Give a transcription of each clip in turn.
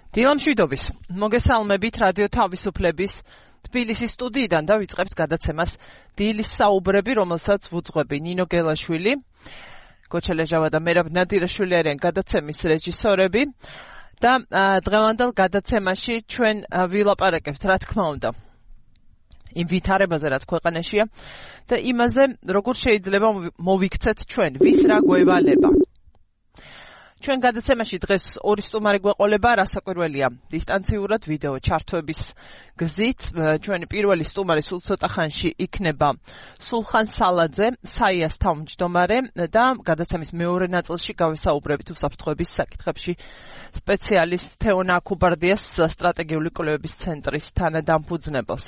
დილამშვიდობის. მოგესალმებით რადიო თავისუფლების თბილისის სტუდიიდან და ვიწყებთ გადაცემას დილის საუბრები, რომელსაც ვუძღვები ნინო გელაშვილი, გოჩელეჟავა და მერაბ ნადირაშვილი არიან გადაცემის რეჟისორები და დღევანდელ გადაცემაში ჩვენ ვილაპარაკებთ, რა თქმა უნდა, იმ ვითარებაზე, რაც ქვეყანაშია და იმაზე, როგორ შეიძლება მოვიქცეთ ჩვენ, ვის რა გვევალება. ჩვენ გადაცემაში დღეს ორი სტუმარი გვეყოლება, რასაკვირველია, დისტანციურად ვიდეო ჩართვების გზით. ჩვენი პირველი სტუმარი სულ ცოტა ხანში იქნება სულხან სალაძე, საიას თავმჯდომარე და გადაცემის მეორე ნაწილში გავესაუბრებით უსაფრთხოების საკითხებში სპეციალისტ თეონა აკუბარდიას სტრატეგიული კვლევების ცენტრის თანადამფუძნებელს.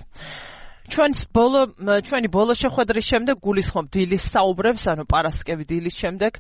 ჩვენი ბოლო შეხვედრის შემდეგ გულისხმობ დილის საუბრებს, ანუ პარასკევი დილის შემდეგ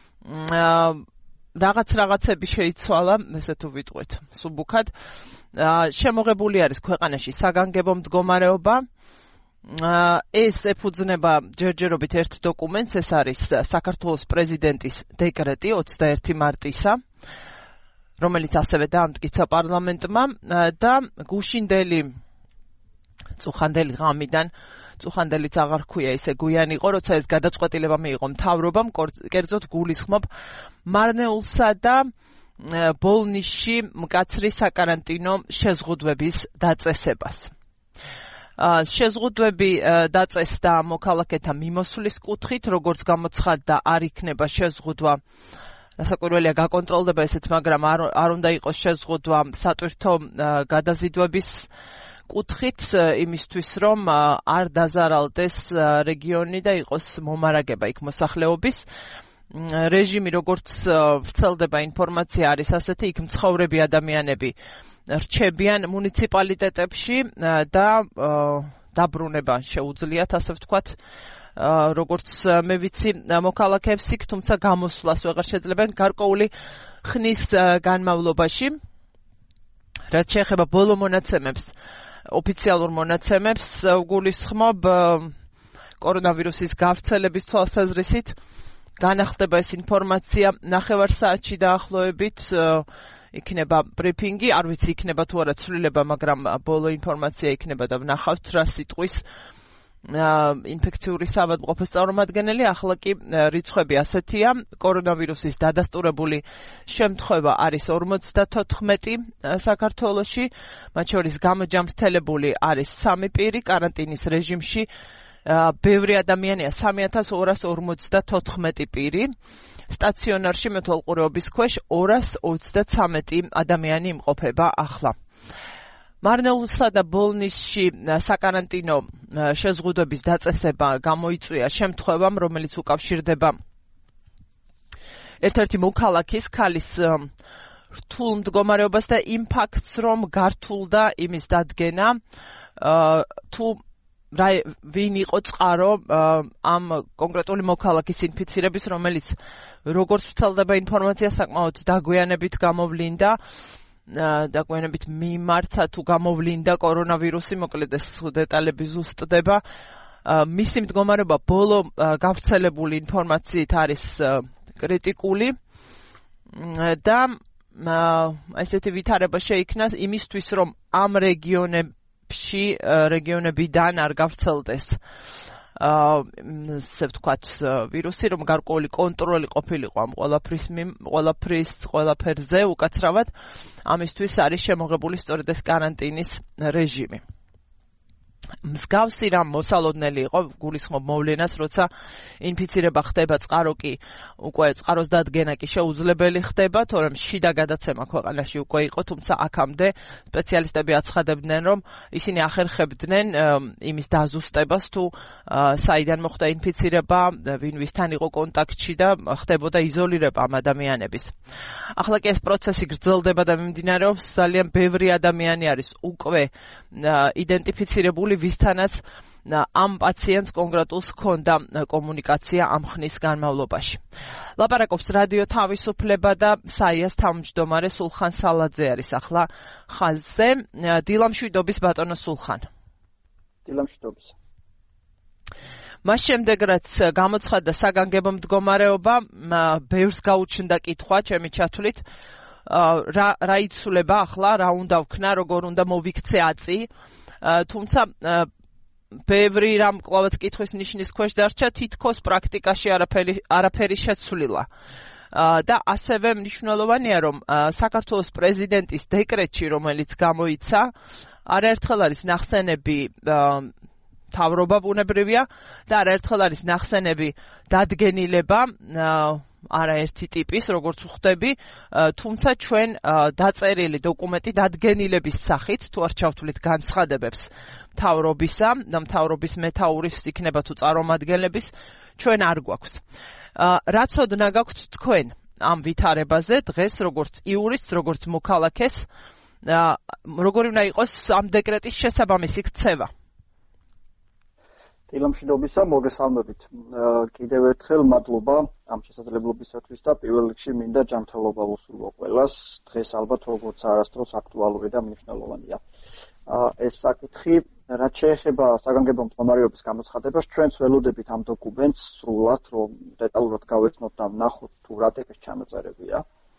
რაღაცები შეიცვალა, ესე თუ ვიტყვით, სუბუქად. შემოღებული არის ქვეყანაში საგანგებო მდგომარეობა. ეს ეფუძნება ჯერჯერობით ერთ დოკუმენტს, ეს არის საქართველოს პრეზიდენტის დეკრეტი 21 მარტისა, რომელიც ასევე დაამტკიცა პარლამენტმა და გუშინდელი წუხანდელი ღამიდან წუხანდილიც აღარ ქვია, ისე გვიანი იყო, როცა ეს გადაწყვეტილება მიიღო მთავრობამ, კერძოდ გულისხმობ მარნეულსა და ბოლნიშში მკაცრი საკარანტინო შეზღუდვების დაწესებას. შეზღუდვები დაწესდა მოქალაქეთა მიმოსვლის კუთხით, როგორც გამოცხადდა, არ იქნება შეზღუდვა, რასაკვირველია, გაკონტროლდება ესეც, მაგრამ არ უნდა იყოს შეზღუდვა სატვირთო გადაზიდვების კუთხით, იმისთვის, რომ არ დაზარალდეს რეგიონი და იყოს მომარაგება იქ მოსახლეობის. რეჟიმი, როგორც ვრცელდება ინფორმაცია, არის ასეთი, იქ მცხოვრები ადამიანები რჩებიან მუნიციპალიტეტებში და დაბრუნება შეუძლიათ, ასე ვთქვათ, როგორც მე ვიცი, მოქალაქეებს იქ, თუმცა გამოსვლას ვეღარ შეძლებენ გარკვეული ხნის განმავლობაში. რაც შეეხება ბოლო მონაცემებს, ოფიციალურ მონაცემებს, გულისხმობ კორონავირუსის გავრცელების თვალსაზრისით განახლდება ეს ინფორმაცია 9 საათში დაახლოებით, იქნება ბრიფინგი, არ ვიცი იქნება თუ არა ცვლილება, მაგრამ ბოლო ინფორმაცია იქნება და ვნახავთ რა სიტყვის ინფექციური საავადმყოფოს წარმომადგენელი. ახლა კი რიცხვები ასეთია, კორონავირუსის დადასტურებული შემთხვევა არის 54 საქართველოში, მათ შორის გამოჯამრთელებული არის 3 პირი, კარანტინის რეჟიმში ბევრი ადამიანია, 3254 პირი, სტაციონარში მეთვალყურეობის ქვეშ 233 ადამიანი იმყოფება ახლა. მარნეულსა და ბოლნიშში საკარანტინო შეზღუდვების დაწესება გამოიწვია შემთხვევამ, რომელიც უკავშირდება ერთ-ერთი მოქალაქის ქალის რთულ მდგომარეობას და იმ ფაქტს, რომ გართულდა იმის დადგენა, თუ ვინ იყო წყარო ამ კონკრეტული მოქალაქის ინფიცირების, რომელიც როგორც ვრცელდება ინფორმაცია, საკმაოდ დაგვიანებით გამოვლინდა. დაგვიანებით მიმართა თუ გამოვლინდა კორონავირუსი, მოკლედ ეს დეტალები ზუსტდება. მისი მდგომარეობა ბოლო გავრცელებული ინფორმაციით არის კრიტიკული და ესეთი ვითარება შეიქმნა იმისთვის, რომ ამ რეგიონებიდან არ გავრცელდეს ასე ვთქვათ ვირუსი, რომ გარკვეული კონტროლი ყოფილიყო ამ ყველაფერზე უკაცრავად, ამისთვის არის შემოღებული სწორედ ეს კარანტინის რეჟიმი. მსგავსი რამ მოსალოდნელი იყო, გულისხმობ მოვლენას, როცა ინფიცირება ხდება, წყარო კი უკვე წყაროს დადგენა კი შეუძლებელი ხდება, თორემ შიდა გადაცემა ქვეყანაში უკვე იყო, თუმცა აქამდე სპეციალისტები აცხადებდნენ, რომ ისინი ახერხებდნენ იმის დაზუსტებას, თუ საიდან მოხდა ინფიცირება, ვინ ვისთან იყო კონტაქტში და ხდებოდა იზოლირება ამ ადამიანების. ახლა კი ეს პროცესი გრძელდება და მიმდინარეობს, ძალიან ბევრი ადამიანი არის უკვე იდენტიფიცირებული, ვისთანაც ამ პაციენტს კონკრეტულს ჰქონდა კომუნიკაცია ამ ხნის განმავლობაში. ლაპარაკობს რადიო თავისუფლება და საიას თავმჯდომარე სულხან სალაძე არის ახლა ხაზზე. დილამშვიდობის ბატონო სულხან. დილამშვიდობის. მას შემდეგ, რაც გამოცხადდა საგანგებო მდგომარეობა, ბევრს გაუჩნდა კითხვა, ჩემი ჩათვლით, რა იცვლება ახლა, რა უნდა ვქნა, როგორ უნდა მოვიქცე აწი, თუმცა ბევრი რამ კვლავაც კითხვის ნიშნის ქვეშ დარჩა, თითქოს პრაქტიკაში არაფერი შეცვლილა. და ასევე მნიშვნელოვანია, რომ საქართველოს პრეზიდენტის დეკრეტში, რომელიც გამოიცა, არაერთხელ არის ნახსენები მთავრობა ბუნებრივია და არაერთხელ არის ნახსენები დადგენილება არაერთი ტიპის, როგორც ვხვდები, თუმცა ჩვენ დაწერილი დოკუმენტი დადგენილების სახით, თუ არ ჩავთვლით განცხადებებს მთავრობისა და მთავრობის მეთაურის იქნება თუ წარმომადგენლების, ჩვენ არ გვაქვს. რაც ოდნა გაქვთ თქვენ ამ ვითარებაზე დღეს, როგორც იურისტს, როგორც მოქალაქეს, როგორი უნდა იყოს ამ დეკრეტის შესაბამისი ქცევა? დილამშვიდობისა, მოგესალმებით. კიდევ ერთხელ მადლობა ამ შესაძლებლობისათვის და პირველ რიგში მინდა ჯანმრთელობა ვუსურვო ყველას. დღეს ალბათ როგორც არასდროს აქტუალური და მნიშვნელოვანია. ეს საკითხი, რაც შეეხება საგანგებო მდგომარეობის გამოცხადებას, ჩვენც ველოდებით ამ დოკუმენტს სრულად, რომ დეტალურად გავეცნოთ და ვნახოთ თუ რა ტიპის ჩანაწერებია.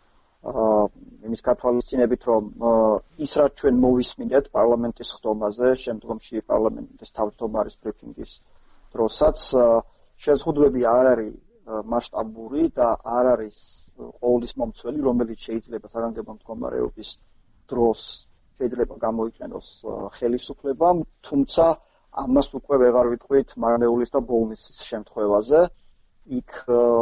იმის გათვალისწინებით, რომ ის რაც ჩვენ მოვისმინეთ პარლამენტის ხდომაზე, შემდგომში პარლამენტის თავმჯდომარის ბრიფინგის დროსაც, შეზღუდვები არ არის მასშტაბური და არ არის ყოვლის მომცველი, რომელიც შეიძლება საგანგებო მდგომარეობის დროს შეიძლება გამოიყენოს ხელისუფლებამ, თუმცა ამას უკვე ვეღარ ვიტყვით მარნეულის და ბოლნისის შემთხვევაზე. იქ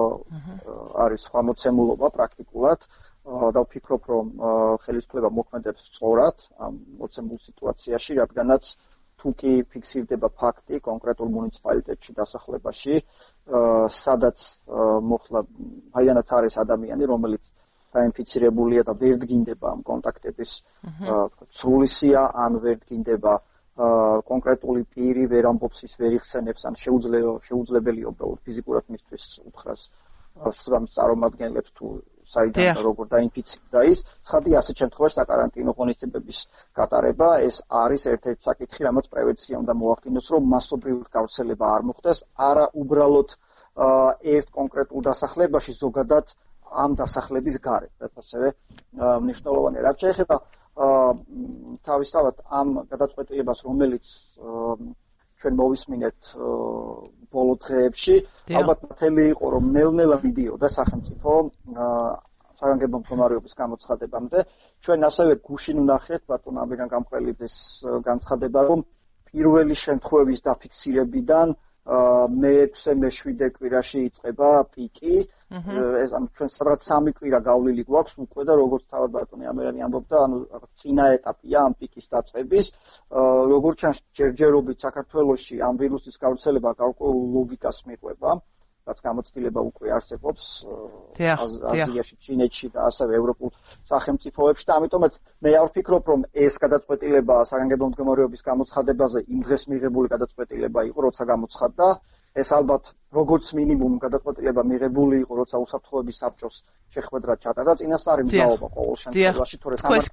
არის სხვა მოცემულობა პრაქტიკულად და ვფიქრობ, რომ ხელისუფლება მოქმედებს სწორად ამ მოცემულ სიტუაციაში, რადგანაც თუ კი ფიქსირდება ფაქტი კონკრეტულ მუნიციპალიტეტში დასახლებაში, სადაც მოხდა აიანაც არის ადამიანი, რომელიც დაინფიცირებულია და ვერ დგინდება ამ კონტაქტების სრულისია, ან ვერ დგინდება კონკრეტული პირი, ვერ ამბობს ის, ვერ იხსენებს, ან შეუძლებელია უბრალოდ ფიზიკურად მისთვის უთხრას სრამის წარმომადგენლებს თუ საიდან და როგორ დაინფიცირდა ის. ცხადია, ასეთ შემთხვევაში საკარანტინო ღონისძიებების გატარება ეს არის ერთ-ერთი საკითხი, რამაც პრევენცია უნდა მოახდინოს, რომ მასობრივად გავრცელება არ მოხდეს, არა უბრალოდ ერთ კონკრეტულ დასახლებაში, ზოგადად ამ დასახლების გარეთ. რაც ასევე მნიშვნელოვანია. რაც შეეხება თავისთავად ამ გადაწყვეტილებას, რომელიც ჩვენ მოვისმინეთ ბოლო დღეებში, ალბათ მთელი იყო, რომ ნელ-ნელა მიდიოდა სახელმწიფო საგანგებო მდგომარეობის გამოცხადებამდე. ჩვენ ასევე გუშინ ვნახეთ ბატონ ამირან გამყრელიძის განცხადება, რომ პირველი შემთხვევის დაფიქსირებიდან მე-6 მე-7 კვირაში იწყება პიკი. ეს ჩვენ სადღაც 3 კვირა გავლილი გვაქვს უკვე და როგორც თავად ბატონი ამერანი ამბობდა, ანუ წინა ეტაპია ამ პიკის დაწყების. როგორც ჩანს, ჯერჯერობით საქართველოში ამ ვირუსის გავრცელება გარკვეულ ლოგიკას მიყვება, რაც გამოცდილება უკვე არსებობს აზიაში, ჩინეთში და ასევე ევროპულ სახელმწიფოებში და ამიტომაც მე არ ვფიქრობ, რომ ეს გადაწყვეტილება საგანგებო მდგომარეობის გამოცხადებაზე იმ დღეს მიღებული გადაწყვეტილება იყო, როცა გამოცხადდა. ეს ალბათ როგორც მინიმუმ გადაწყვეტილება მიღებული იყო, როცა უსაფრთხოების საბჭოს შეხვედრა ჩატარდა, წინასწარი მზაობა ყოველ შემთხვევაში, თორე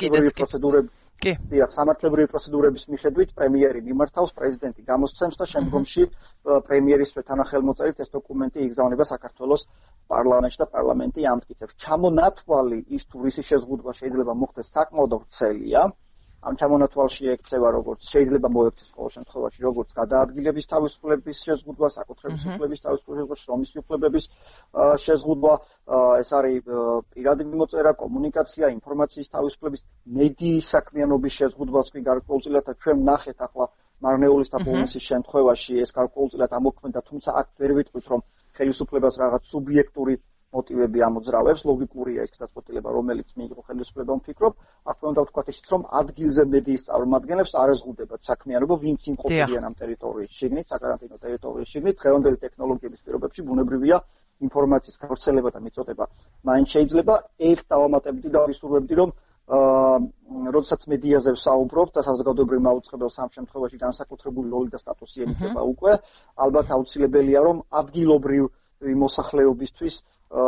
სამართლებრივი პროცედურების მიხედვით პრემიერი მიმართავს, პრეზიდენტი გამოსცემს და შემდგომში პრემიერის თანახელმოწერით ეს დოკუმენტი იგზავნება საქართველოს პარლამენტში და პარლამენტი ამტკიცებს. ჩამონათვალი ის თუ რისი შეზღუდვა შეიძლება მოხდეს საკმაოდ ვრცელია. ამ ჩამონათვალში ექცევა, როგორც შეიძლება მოექცეს ყოველ შემთხვევაში, როგორც გადაადგილების თავისუფლების შეზღუდვა, საკუთრების უფლების თავისუფლება, შრომის უფლებების შეზღუდვა, ეს არის პირადი მიმოწერა, კომუნიკაცია, ინფორმაციის თავისუფლების, მედიის საქმიანობის შეზღუდვაც კი გარკვეულწილად და ჩვენ ვნახეთ ახლა მარნეულის და ბოლნისის შემთხვევაში ეს გარკვეულწილად ამოქმედა, თუმცა აქ ვერ ვიტყვით, რომ ხელისუფლებას რაღაც სუბიექტური მოტივები ამოძრავებს, ლოგიკურია ეს გადაწყვეტილება, რომელიც მიიღო ხელისუფლებამ, ვფიქრობ, აქ უნდა ვთქვათ ისიც, რომ ადგილზე მედიის წარმომადგენლებს არ ეზღუდებათ საქმიანობა, ვინც იმყოფებიან ამ ტერიტორიის შიგნით, საკარანტინო ტერიტორიის შიგნით, დღევანდელი ტექნოლოგიების პირობებში ბუნებრივია ინფორმაციის გავრცელება და მიწოდება. მაინც შეიძლება ერთ დავამატებდი და ვისურვებდი, რომ როდესაც მედიაზე ვსაუბრობ და საზოგადოებრივ მაუწყებელს ამ შემთხვევაში განსაკუთრებული როლი და სტატუსი ენიჭება უკვე, ალბათ აუცილებელია, რომ ადგილობრივი მოსახლეობისთვის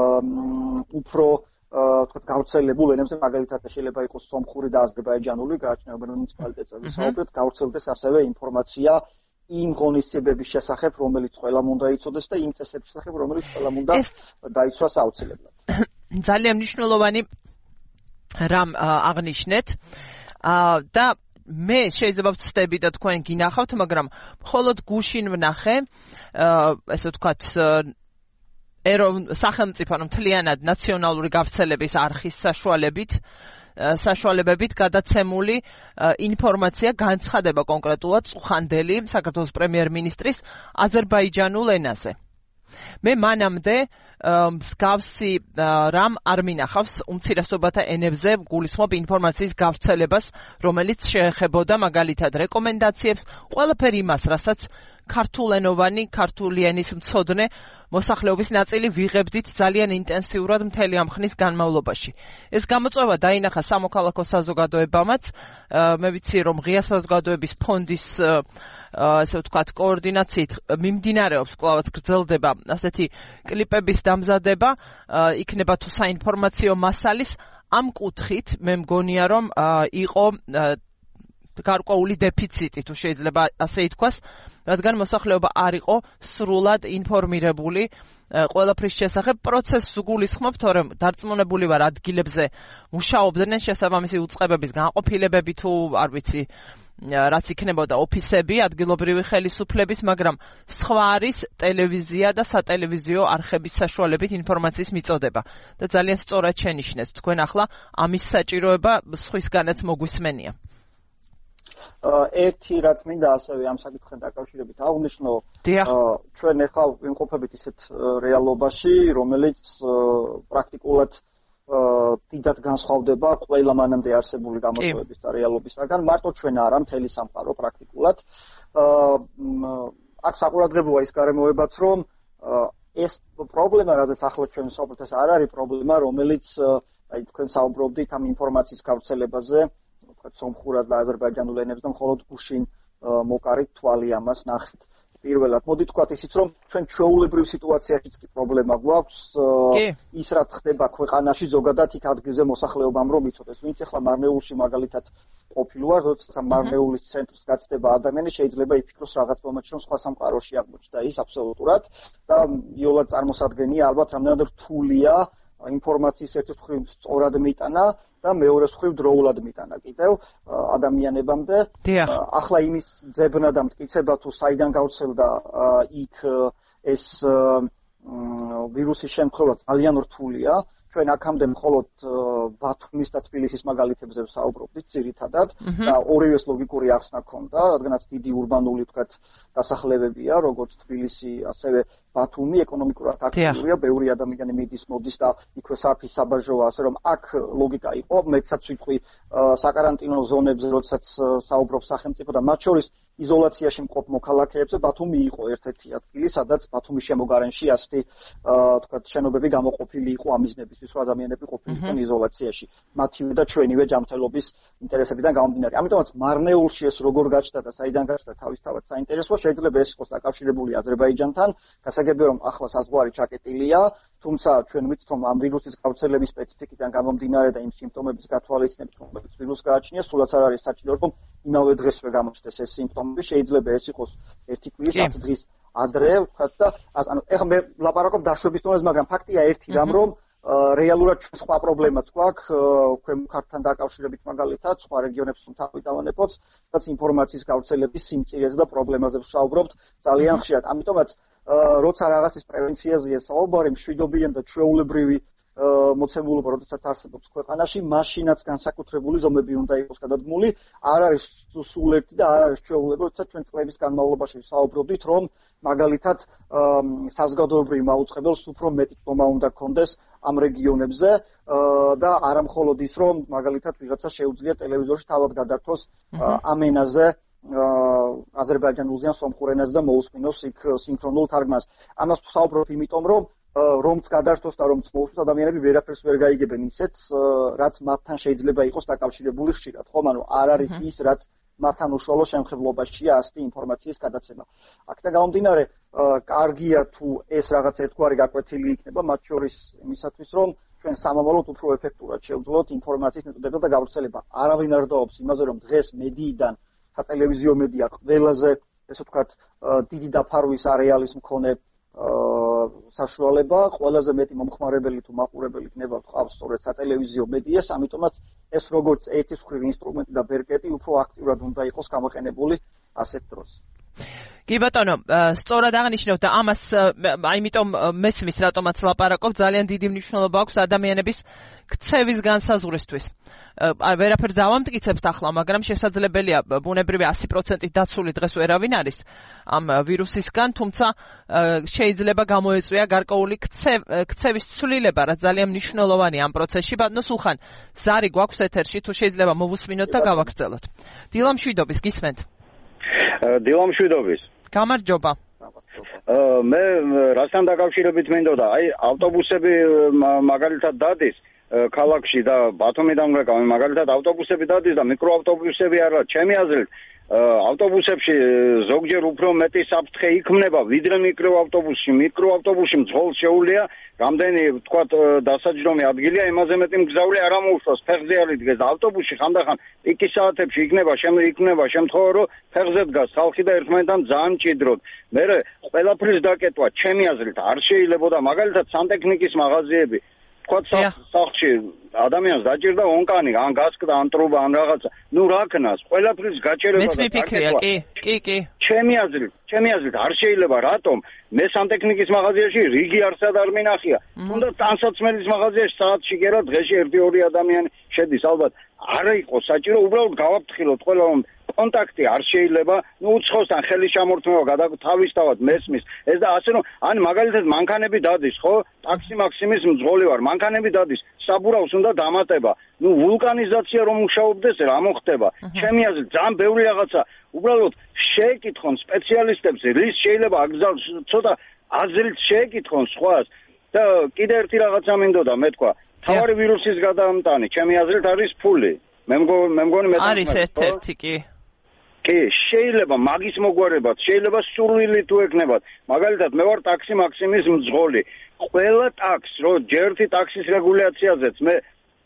უფრო თქვათ გავრცელებულ ენებზე, მაგალითად შეიძლება იყოს სომხური და აზერბაიჯანული, გააჩნია მუნიციპალიტეტზე ვისაუბრეთ, გავრცელდეს ასევე ინფორმაცია იმ ღონისძიებების შესახებ, რომელიც ყველამ უნდა იცოდეს და იმ წესების შესახებ, რომელიც ყველამ უნდა დაიცვას აუცილებლად. ძალიან მნიშვნელოვანი რამ აღნიშნეთ და მე შეიძლება ვწდები და თქვენ გინახავთ, მაგრამ მხოლოდ გუშინ ვნახე, ესე ვთქვათ, სახელმწიფო მთლიანად ნაციონალური გავრცელების არხის საშუალებებით გადაცემული ინფორმაცია განცხადება კონკრეტულად წუხანდელი საქართველოს პრემიერ-მინისტრის აზერბაიჯანულ ენაზე. მე მანამდე მსგავსი რამ არ მინახავს უმცირესობათა ენებზე გულისხმობ ინფორმაციის გავრცელებას, რომელიც შეეხებოდა მაგალითად რეკომენდაციებს, ყველაფერი იმას, რასაც ქართულენოვანი, ქართული ენის მცოდნე მოსახლეობის ნაწილი ვიღებდით ძალიან ინტენსიურად მთელი ამ ხნის განმავლობაში. ეს გამოწვევა დაინახა სამოქალაქო საზოგადოებამაც, მე ვიცი რომ ღია საზოგადოების ფონდის ესე ვთქვათ კოორდინაციით მიმდინარეობს კვლავაც გრძელდება ასეთი კლიპების დამზადება, იქნება თუ საინფორმაციო მასალის ამ კუთხით მე მგონია რომ იყო გარკვეული დეფიციტი თუ შეიძლება ასე ითქვას, რადგან მოსახლეობა არ იყო სრულად ინფორმირებული ყველაფრის შესახებ. პროცესს გულისხმობ, თორემ დარწმუნებული ვარ ადგილებზე მუშაობდნენ შესაბამისი უწყებების განყოფილებები თუ არ ვიცი რაც იქნებოდა ოფისები, ადგილობრივი ხელისუფლების, მაგრამ სხვა არის ტელევიზია და სატელევიზიო არხების საშუალებით ინფორმაციის მიწოდება. და ძალიან სწორად შენიშნეთ თქვენ ახლა ამის საჭიროება სხვისგანაც მოგვისმენია. ერთი რაც მინდა ასევე ამ საკითხთან დაკავშირებით აღვნიშნო, ჩვენ ახლა ვიმყოფებით ისეთ რეალობაში, რომელიც პრაქტიკულად დიდად განსხვავდება ყველა მანამდე არსებული გამოწვევების და რეალობისგან, მარტო ჩვენ არა, მთელი სამყარო პრაქტიკულად. აქ საყურადღებოა ის გარემოებაც, რომ ეს პრობლემა, რადგან ახლა ჩვენ საუბრობთ, ეს არ არის პრობლემა, რომელიც აი თქვენ საუბრობდით ამ ინფორმაციის გავრცელებაზე, სომხურად და აზერბაიჯანულ ენებზე და მხოლოდ გუშინ მოკარით თვალი ამას ნახით. პირველად, მოდი თქვათ ისიც, რომ ჩვენ ჩვეულებრივ სიტუაციაშიც კი პრობლემა გვაქვს, ის რაც ხდება ქვეყანაში ზოგადად იქ ადგილზე მოსახლეობამ რომ იცოდეს, ვინც ახლა მარნეულში მაგალითად ყოფილვარ, როდესაც მარნეულის ცენტრს გაცდება ადამიანი, შეიძლება იფიქროს რაღაც მომენტში რომ სხვა სამყაროში აღმოჩნდა ის აბსოლუტურად და იოლად წარმოსადგენია ალბათ რამდენად რთულია ინფორმაციის ერთ მხრივ სწორად მიტანა და მეორე მხრივ დროულად მიტანა კიდევ ადამიანებამდე. ახლა იმის ძებნა და მტკიცება თუ საიდან გავრცელდა იქ ეს ვირუსის შემთხვევა ძალიან რთულია. ჩვენ აქამდე მხოლოდ ბათუმის და თბილისის მაგალითებზე ვსაუბრობდით ძირითადად და ორივეს ლოგიკური ახსნა ჰქონდა, რადგანაც დიდი ურბანული თქვათ დასახლებებია, როგორც თბილისი, ასევე ბათუმი ეკონომიკურად აქტიურია, ბევრი ადამიანი მიდის, მოდის და იქვე საფის საბაჟოა, ასე რომ აქ ლოგიკა იყო, მეცაც ვიტყვი საკარანტინო ზონებზე, როდესაც საუბრობ სახელმწიფო და მათ შორის იზოლაციაში მყოფ მოქალაქეებზე ბათუმი იყო ერთ-ერთი ადგილი, სადაც ბათუმის შემოგარენში ასეთი თქვათ შენობები გამოყოფილი იყო ამიზნებისთვის, რომ ადამიანები ყოფილიყო იზოლაციაში. მათივე და ჩვენივე ჯანმრთელობის ინტერესებიდან გამომდინარე. ამიტომაც მარნეულში ეს როგორ გაჩნდა და საიდან გაჩნდა თავისთავად საინტერესოა, შეიძლება ეს იყოს დაკავშირებული აზერბაიჯანთან, გასაგებია რომ ახლა საზღვარი ჩაკეტილია, თუმცა ჩვენ ვიცით რომ ამ ვირუსის გავრცელების სპეციფიკიდან გამომდინარე და იმ სიმპტომების გათვალისწინებით, რომელიც ვირუსს გააჩნია, სულაც არ არის საჭირო რომ იმავე დღესვე გამოჩნდეს ეს სიმპტომები, შეიძლება ეს იყოს ერთი კვირის 10 დღის ადრე, ვთქვათ და ანუ ეხლა მე ლაპარაკობ დაშვების დონეზე, მაგრამ ფაქტია ერთი რამ რომ რეალურად ჩვენ სხვა პრობლემაც გვაქვს ქვემო ქართლთან დაკავშირებით მაგალითად, სხვა რეგიონებს თავი დავანებოთ, სადაც ინფორმაციის გავრცელების სიმწირეზე და პრობლემაზე ვსაუბრობთ ძალიან ხშირად. ამიტომაც როცა რაღაცის პრევენციაზეა საუბარი, მშვიდობიან და ჩვეულებრივი მოცემულობა, როდესაც არსებობს ქვეყანაში, მაშინაც განსაკუთრებული ზომები უნდა იყოს გადადგმული. არ არის სულ ერთი და არ არის ჩვეულებრივი, როდესაც ჩვენ წლების განმავლობაში საუბრობდით, რომ მაგალითად საზოგადოებრივ მაუწყებელს უფრო მეტი თქმა უნდა გქონდეს ამ რეგიონებზე და არა მხოლოდ ის, რომ მაგალითად ვიღაცა შეუძლია ტელევიზორში თავად გადართოს ამ ენაზე აზერბაიჯანულზე ან სომხურ ენაზე და მოусმინოს იქ სინქრონულ თარგმანს. ამას ვსაუბრობ იმიტომ, რომც გადართოს და რომც მოусმინოს ადამიანები ვერაფერს ვერ გაიგებენ ისეთს, რაც მათთან შეიძლება იყოს დაკავშირებული ხშირად. ხომ, ანუ არ არის ის, რაც მათთან უშუალო შემხებლობაშია ასეთი ინფორმაციის გადაცემა. აქედან გამომდინარე, კარგია თუ ეს რაღაც ერთგვარი გაკვეთილი იქნება, მათ შორის იმისათვის, რომ ჩვენ სამომავლოდ უფრო ეფექტურად შევძლოთ ინფორმაციის მეტოდება და გავრცელება. არავინ არ დაობს იმაზე, რომ დღეს მედიიდან სატელევიზიო მედია ყველაზე, ესე ვთქვათ, დიდი დაფარვის არეალის მქონე საშუალება, ყველაზე მეტი მომხმარებელი თუ მაყურებელი იქნება ყავს სწორედ სატელევიზიო მედიას, ამიტომაც ეს როგორც ერთის მხრივ ინსტრუმენტი და ბერკეტი უფრო აქტიურად უნდა იყოს გამოყენებული ასეთ დროს. კი ბატონო, სწორად აღნიშნავთ და ამას აიმიტომ მესმის რატომაც ლაპარაკობ, ძალიან დიდი მნიშვნელობა აქვს ადამიანების ქცევის განსაზღვრისთვის. ვერაფერს დავამტკიცებთ ახლა, მაგრამ შესაძლებელია ბუნებრივი 100% დაცული დღეს ვერავინ არის ამ ვირუსისგან, თუმცა შეიძლება გამოეწვია გარკვეული ქცევის ცვლილება, რაც ძალიან მნიშვნელოვანია ამ პროცესში. ბატონო სულხან, ზარი გვაქვს ეთერში, თუ შეიძლება მოვუსმინოთ და გავაგრძელოთ. დილა მშვიდობის, გისმენთ? დილა მშვიდობის. გამარჯობა. მე რასთან დაკავშირებით მინდოდა, ავტობუსები მაგალითად დადის ქალაქში და ბათუმიდან გვეკავენ, მაგალითად ავტობუსები დადის და მიკროავტობუსები არა, ჩემი აზრით ავტობუსებში ზოგჯერ უფრო მეტი საფრთხე იქმნება ვიდრე მიკროავტობუსში. მიკროავტობუსში მძღოლს შეუძლია რამდენი ვთქვათ დასაჯდომი ადგილია, იმაზე მეტი მგზავრი არ ამოუშვას, ფეხზე არ იდგეს და ავტობუსში ხანდახან პიკის საათებში იქნება შემთხვევა, რომ ფეხზე დგას ხალხი და ერთმანეთთან ძალიან მჭიდროდ. მე ყველაფრის დაკეტვა ჩემი აზრით არ შეიძლებოდა, მაგალითად სანტექნიკის მაღაზიები თქვათ სახლში ადამიანს დაჭირდა ონკანი, ან გასკდა, ან ტრუბა, ან რაღაცა. რა ქნას, ყველაფრის გაჭერება და მიფიქრია, კი. ჩემი აზრით არ შეიძლება, რატომ? მე სანტექნიკის მაღაზიაში რიგი არსად არ მინახია. თუნდაც ტანსაცმელის მაღაზიაში საათში კერა დღეში 1-2 ადამიანი შედის, ალბათ არ იყო საჭირო, უბრალოდ გავაფრთხილოთ ყველა რომ კონტაქტი არ შეიძლება, უცხოსთან ხელის ჩამორთმევა თავისთავად მესმის. ეს და ასე რომ, ან მაგალითად მანქანები დადის, ხო? ტაქსი მაქსიმის მძღოლი ვარ, მანქანები დადის, საბურავს უნდა დამატება. ვულკანიზაცია რომ მუშაობდეს, რა მოხდება? ჩემი აზრით, ძალიან ბევრი რაღაცა. უბრალოდ შეეკითხონ სპეციალისტებს, რის შეიძლება აკრძალოს, ცოტა აზრით შეეკითხონ სხვას და კიდე ერთი რაღაცა მინდოდა, მე თქვა, თავარი ვირუსის გადამტანი, ჩემი აზრით არის ფული. მე მგონი მე არის ერთ-ერთი კი. კი, შეიძლება მაგის მოგვარებად, შეიძლება სურვილი თუ ეკნებათ. მაგალითად, მე ვარ ტაქსი მაქსიმის მძღოლი. ყველა ტაქსს, რო ჯერთი ტაქსის რეგულაციაზეც მე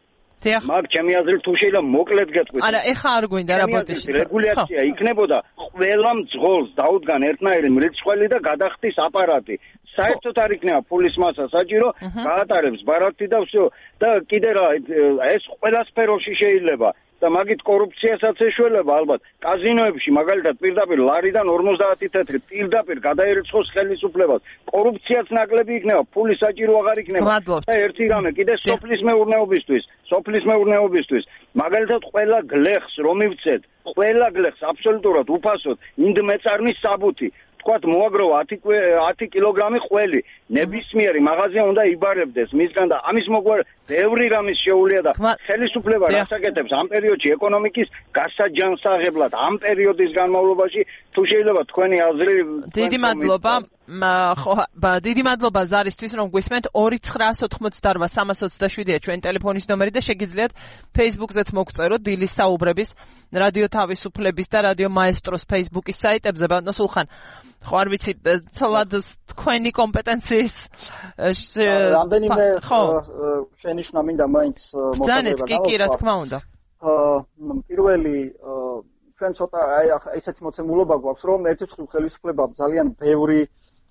მაგ ჩემი აზრით თუ შეიძლება მოკლედ გეტყვით. არა, ეხა არ გვინდა რა ბოდიში. რეგულაცია იქნებოდა ყველა მძღოლს დაუდგან ერთნაირი მრიცხველი და გადახდის აპარატი. საერთოდ არ იქნება ფულის მასა საჭირო, გაატარებს ბარათი და всё. და კიდე რა, ეს ყველა სფეროში შეიძლება. და მაგით კორუფციასაც ეშველება ალბათ. კაზინოებში მაგალითად პირდაპირ ლარიდან 50 თეთრი პირდაპირ გადაერიცხოს ხელისუფლებას. კორუფციაც ნაკლები იქნება, ფული საჭირო აღარ იქნება. და ერთი რამე კიდე სოფლის მეურნეობისთვის. მაგალითად ყველა გლეხს რომ მივცეთ, ყველა გლეხს აბსოლუტურად უფასოდ ინდმეწარნის საბუთი. თქვათ მოაგროვა 10 კილოგრამი ყველი, ნებისმიერი მაღაზია უნდა იბარებდეს მისგან და ამის მოგვარ ბევრი რამის შეუძლია და ხელისუფლება რასაკეთებს ამ პერიოდში ეკონომიკის გასაჯანსაღებლად ამ პერიოდის განმავლობაში თუ შეიძლება თქვენი აზრი. დიდი მადლობა. დიდი მადლობა ზარისთვის რომ გვისმენთ. 2988327-ია ჩვენ ტელეფონის ნომერი და შეგიძლიათ Facebook-ზეც მოგწეროთ დილის საუბრების, რადიო თავისუფლების და რადიო მაესტროს Facebook-ის საიტებზე. ბატონო სულხან, ხო არ ვიცი, ცოლად თქვენი კომპეტენციის რამდენიმე შენიშვნა მინდა მაინც მოხდება. კი, რა თქმა უნდა. პირველი ჩვენ ცოტა ესეთი მოცემულობა გვაქვს, რომ ერთი ხელისუფლება ძალიან ბევრი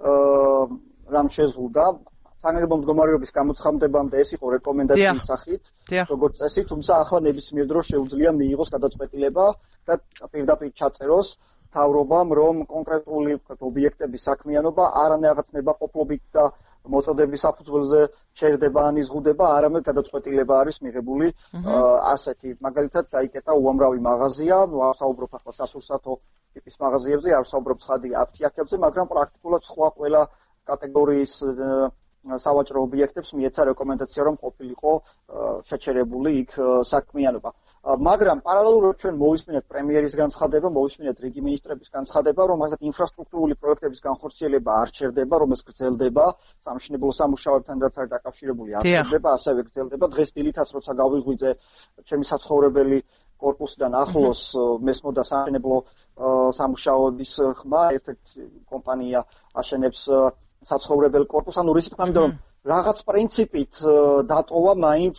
რამ შეზღუდა. საგანგებო მდგომარეობის გამოცხადებამდე ეს იყო რეკომენდაციის სახით, როგორც წესი, თუმცა ახლა ნებისმიერ დროს შეუძლია მიიღოს გადაწყვეტილება და პირდაპირ ჩაწეროს თავრობამ, რომ კონკრეტული ობიექტების საქმიანობა არანაირად ნებაყოფლობით და მოწოდების საფუძველზე ჩერდება ან იზღუდება, არამედ გადაწყვეტილება არის მიღებული ასეთი. მაგალითად, დაიკეტა უამრავი მაღაზია, არ საუბრობ ახლა სასურსათო ტიპის მაღაზიებზე, არ საუბრობ ცხადი აფთიაქებზე, მაგრამ პრაქტიკულად სხვა ყველა კატეგორიის სავაჭრო ობიექტებს მიეცა რეკომენდაცია, რომ ყოფილიყო შეჩერებული იქ საქმიანობა. მაგრამ პარალელურად ჩვენ მოვისმინეთ პრემიერის განცხადება, მოვისმინეთ რიგი მინისტრების განცხადება, რომ მაგათ ინფრასტრუქტურული პროექტების განხორციელება არ ჩერდება, რომ ეს გრძელდება, სამშენებლო სამუშაოებთან რაც არის დაკავშირებული არ ჩერდება, ასევე გრძელდება. დღეს დილითაც როცა გავიღვიძე ჩემი საცხოვრებელი კორპუსიდან ახლოს მესმოდა სამშენებლო სამუშაოების ხმა, ერთ-ერთი კომპანია აშენებს საცხოვრებელ კორპუსს, ანუ რითი თქმა მინდა რომ რაღაც პრინციპით დატოვა მაინც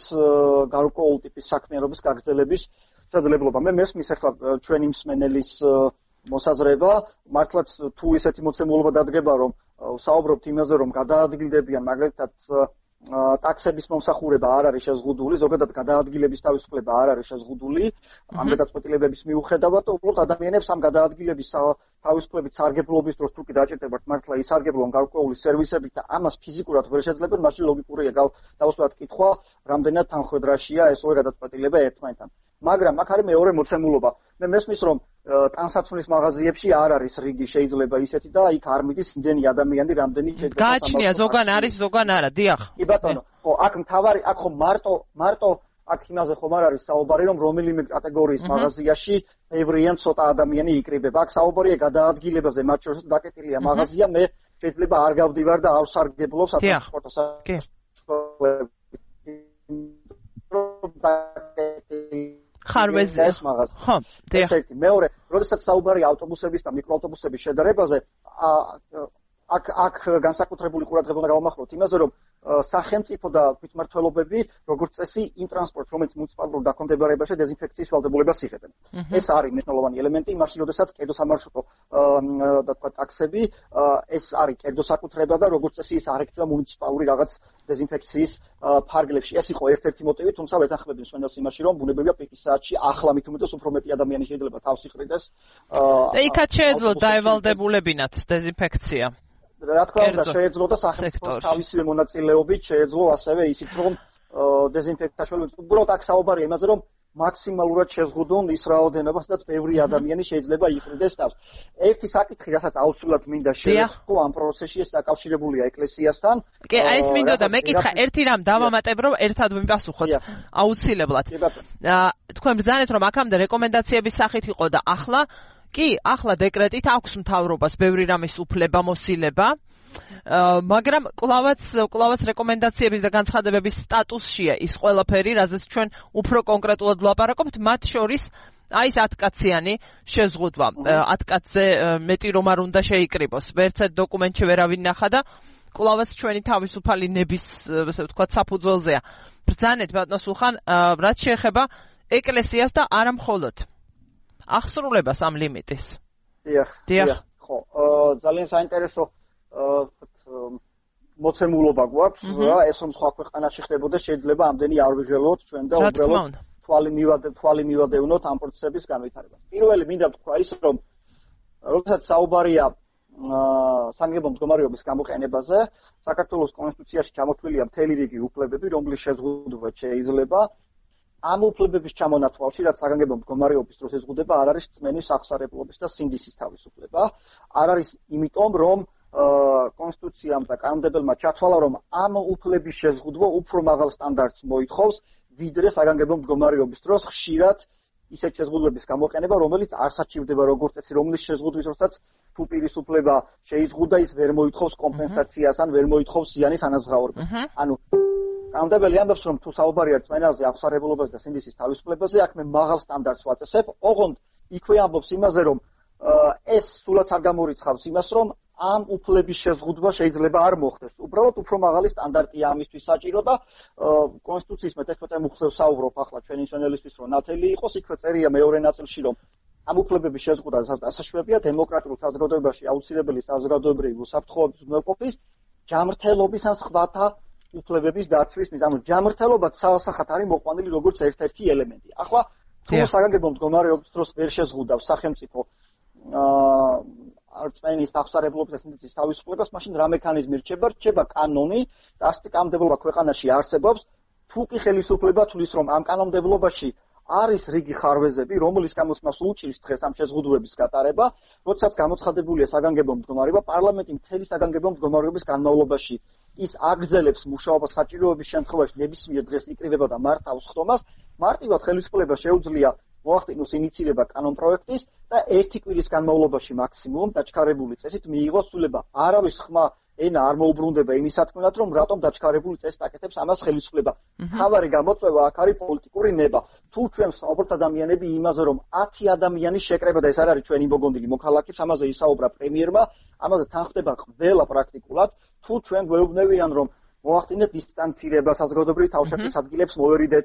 გარკვეული ტიპის საქმიანობის გაგრძელების შესაძლებლობა. მე მესმის ახლა ჩვენი მსმენელის მოსაზრება, მართლაც თუ ისეთი მოცემულობა დადგება, რომ საუბრობთ იმაზე, რომ გადაადგილდებიან, მაგალითად ტაქსების მომსახურება არ არის შეზღუდული, ზოგადად გადაადგილების თავისუფლება არ არის შეზღუდული, ამ გადაწყვეტილებების მიუხედავად, უბრალოდ ადამიანებს ამ გადაადგილების თავისუფლებით სარგებლობის დროს თუ კი დაჭირდებათ მართლა ისარგებლონ გარკვეული სერვისებით და ამას ფიზიკურად ვერ შეძლებენ, მაშინ ლოგიკურია დავუსვათ კითხვა, რამდენად თანხმდრაშია ეს ორი გადაწყვეტილება ერთმანეთთან. მაგრამ აქ არის მეორე მოცემულობა. მე მესმის, რომ ტანსაცმლის მაღაზიებში არ არის რიგი, შეიძლება ისეთი და იქ არ მიდის იმდენი ადამიანი, რამდენი შეიძლება. გააჩნია, ზოგან არის, ზოგან არა, დიახ. კი ბატონო, ხო, აქ მთავარი, აქ ხომ მარტო აქ იმაზე ხომ არ არის საუბარი, რომ რომელიმე კატეგორიის მაღაზიაში ევრიან ცოტა ადამიანი იკრიბება. აქ საუბარია გადაადგილებაზე, მათ შორის დაკეტილია მაღაზია, მე შეიძლება არ გავდივარ და არ სარგებლობ სატრანსპორტო ხარვეზია. ხო, დიახ. მეორე, როდესაც საუბარია ავტობუსების და მიკროავტობუსების შედარებაზე, აქ განსაკუთრებული ყურადღება უნდა გავამახვილოთ იმაზე, რომ სახელმწიფო და თვითმმართველობები, როგორც წესი, იმ ტრანსპორტს, რომელიც მუნიციპალურ დაქვემდებარებაში დეზინფექციის ვალდებულებას იღებენ. ეს არის მნიშვნელოვანი ელემენტი, იმაში, როდესაც კერძო სამარშრუტო და თქვა ტაქსები, ეს არის კერძო საკუთრება და როგორც წესი ის არ ექცევა მუნიციპალური რაღაც დეზინფექციის ფარგლებში. ეს იყო ერთ-ერთი მოტივი, თუმცა ვეთანხმები მსმენელს იმაში, რომ ბუნებრივია პიკის საათში ახლა მით უმეტეს უფრო მეტი ადამიანი შეიძლება თავს იყრიდეს. და იქაც შეეძლო დაევალდებულებინათ დეზინფექცია. რა თქმა უნდა, შეეძლო და სახელმწიფოს თავისივე მონაწილეობით შეეძლო ასევე ისიც, რომ დეზინფექციაში უბრალოდ აქ საუბარია იმაზე, რომ მაქსიმალურად შეზღუდონ ის რაოდენობა, სადაც ბევრი ადამიანი შეიძლება იყრიდეს თავს. ერთი საკითხი, რასაც აუცილებლად მინდა შევეხო ამ პროცესში, ეს დაკავშირებულია ეკლესიასთან. კი, აი ეს მინდოდა მეკითხა, ერთი რამ დავამატებ, რომ ერთად ვიმპასუხოთ აუცილებლად. თქვენ ბრძანეთ, რომ აქამდე რეკომენდაციების სახით იყო და ახლა დეკრეტით აქვს მთავრობას ბევრი რამის უფლება, მოსილება, მაგრამ კლავაც რეკომენდაციების და განცხადებების სტატუსშია ის ყველაფერი, რაზეც ჩვენ უფრო კონკრეტულად ვლაპარაკობთ, მათ შორის აი ეს 10 კაციანი შეზღუდვა. 10 კაცზე მეტი რომ არ უნდა შეიკრიბოს. ვერც ერთ დოკუმენტში ვერავინ ნახა და კლავაც ჩვენი თავისუფალი ნების, ასე ვთქვათ, საფუძველზეა. ბრძანეთ ბატონო სულხან, რაც შეეხება ეკლესიას და არა მხოლოდ ახსრულებას ამ ლიმიტის. დიახ. ხო, ძალიან საინტერესო მოცემულობა გვაქვს, ეს რომ სხვა ქვეყანაში ხდებოდა, შეიძლება ამდენი არ ვიღელოთ ჩვენ და უბრალოდ თვალი მივადევნოთ ამ პროცესების განვითარებას. პირველი მინდა ვთქვა ის, რომ როდესაც საუბარია საგანგებო მდგომარეობის გამოყენებაზე, საქართველოს კონსტიტუციაში ჩამოთვლილია მთელი რიგი უფლებები, რომლის შეზღუდვა შეიძლება. ამ უფლებების ჩამონათვალში, რაც საგანგებო მდგომარეობის დროს ეზღუდება, არ არის რწმენის აღსარებლობის და სინდისის თავისუფლება. არ არის იმიტომ, რომ კონსტიტუციამ და კანონმდებელმა ჩათვალა, რომ ამ უფლების შეზღუდვა უფრო მაღალ სტანდარტს მოითხოვს, ვიდრე საგანგებო მდგომარეობის დროს ხშირად ისეთ შეზღუდვების გამოყენება, რომელიც არ საჭირდება როგორც წესი, რომლის შეზღუდვის დროსაც თუ პირისუფლება შეიზღუდა, ის ვერ მოითხოვს კომპენსაციას ან ვერ მოითხოვს ზიანის ანაზღაურებას. ანუ კანონმდებელი ამბობს, რომ თუ საუბარია რწმენაზე, აღსარებლობაზე და სინდისის თავისუფლებაზე, აქ მე მაღალ სტანდარტს ვაწესებ. ოღონდ იქვე ამბობს იმაზე, რომ ეს სულაც არ გამორიცხავს იმას, რომ ამ უფლების შეზღუდვა შეიძლება არ მოხდეს. უბრალოდ უფრო მაღალი სტანდარტია ამისთვის საჭირო და კონსტიტუციის მე-11 მუხლებს საუბრობ ახლა ჩვენი მსმენელისთვის, რომ ნათელი იყოს, იქვე წერია მეორე ნაწილში, რომ ამ უფლებების შეზღუდვა დასაშვებია დემოკრატიულ საზოგადოებაში აუცილებელი საზოგადოებრივი უსაფრთხოების უზრუნველყოფის, ჯანმრთელობის ან სხვათა უფლებების დაცვის მიზნით. ანუ ჯანმრთელობა ცალსახად არის მოყვანილი როგორც ერთ-ერთი ელემენტი. ახლა თუ საგანგებო მდგომარეობის დროს ვერ შეზღუდავს სახელმწიფო რწმენის აღსარებლობის და სინდისის თავისუფლებას, მაშინ რა მექანიზმი რჩება კანონი და ასეთი კანონმდებლობა ქვეყანაში არსებობს. თუ კი ხელისუფლება თulis, რომ ამ კანონმდებლობაში არის რიგი ხარვეზები, რომლის გამოც მას უჭირს დღეს ამ შეზღუდვების გატარება, როდესაც გამოცხადებულია საგანგებო მდგომარეობა, პარლამენტი მთელი საგანგებო მდგომარეობის განმავლობაში ის აგრძელებს მუშაობას საჭიროების შემთხვევაში ნებისმიერ დღეს იკრიბება და მართავს ხდომას, მარტივად ხელისუფლებას შეუძლია მოახდინოს ინიციირება კანონპროექტის და ერთი კვირის განმავლობაში მაქსიმუმ დაჩქარებული წესით მიიღოს ცვლილება. არავის ხმა ენა არ მოუბრუნდება იმის თქმით, რომ რატომ დაჩქარებული წესით აკეთებს ამას ხელისუფლება. თავარი გამოწვევა აქ არის პოლიტიკური ნება. თუ ჩვენ ვსაუბრობთ ადამიანები იმაზე, რომ 10 ადამიანის შეკრება და ეს არ არის ჩვენი მოგონილი მოქალაქეებს, ამაზე ისაუბრა პრემიერმა, ამაზე თანხდება ყველა პრაქტიკულად. თუ ჩვენ გვეუბნებიან, რომ მოახდინეთ დისტანცირება საზოგადოებრივი თავშეყრის ადგილებს მოერიდეთ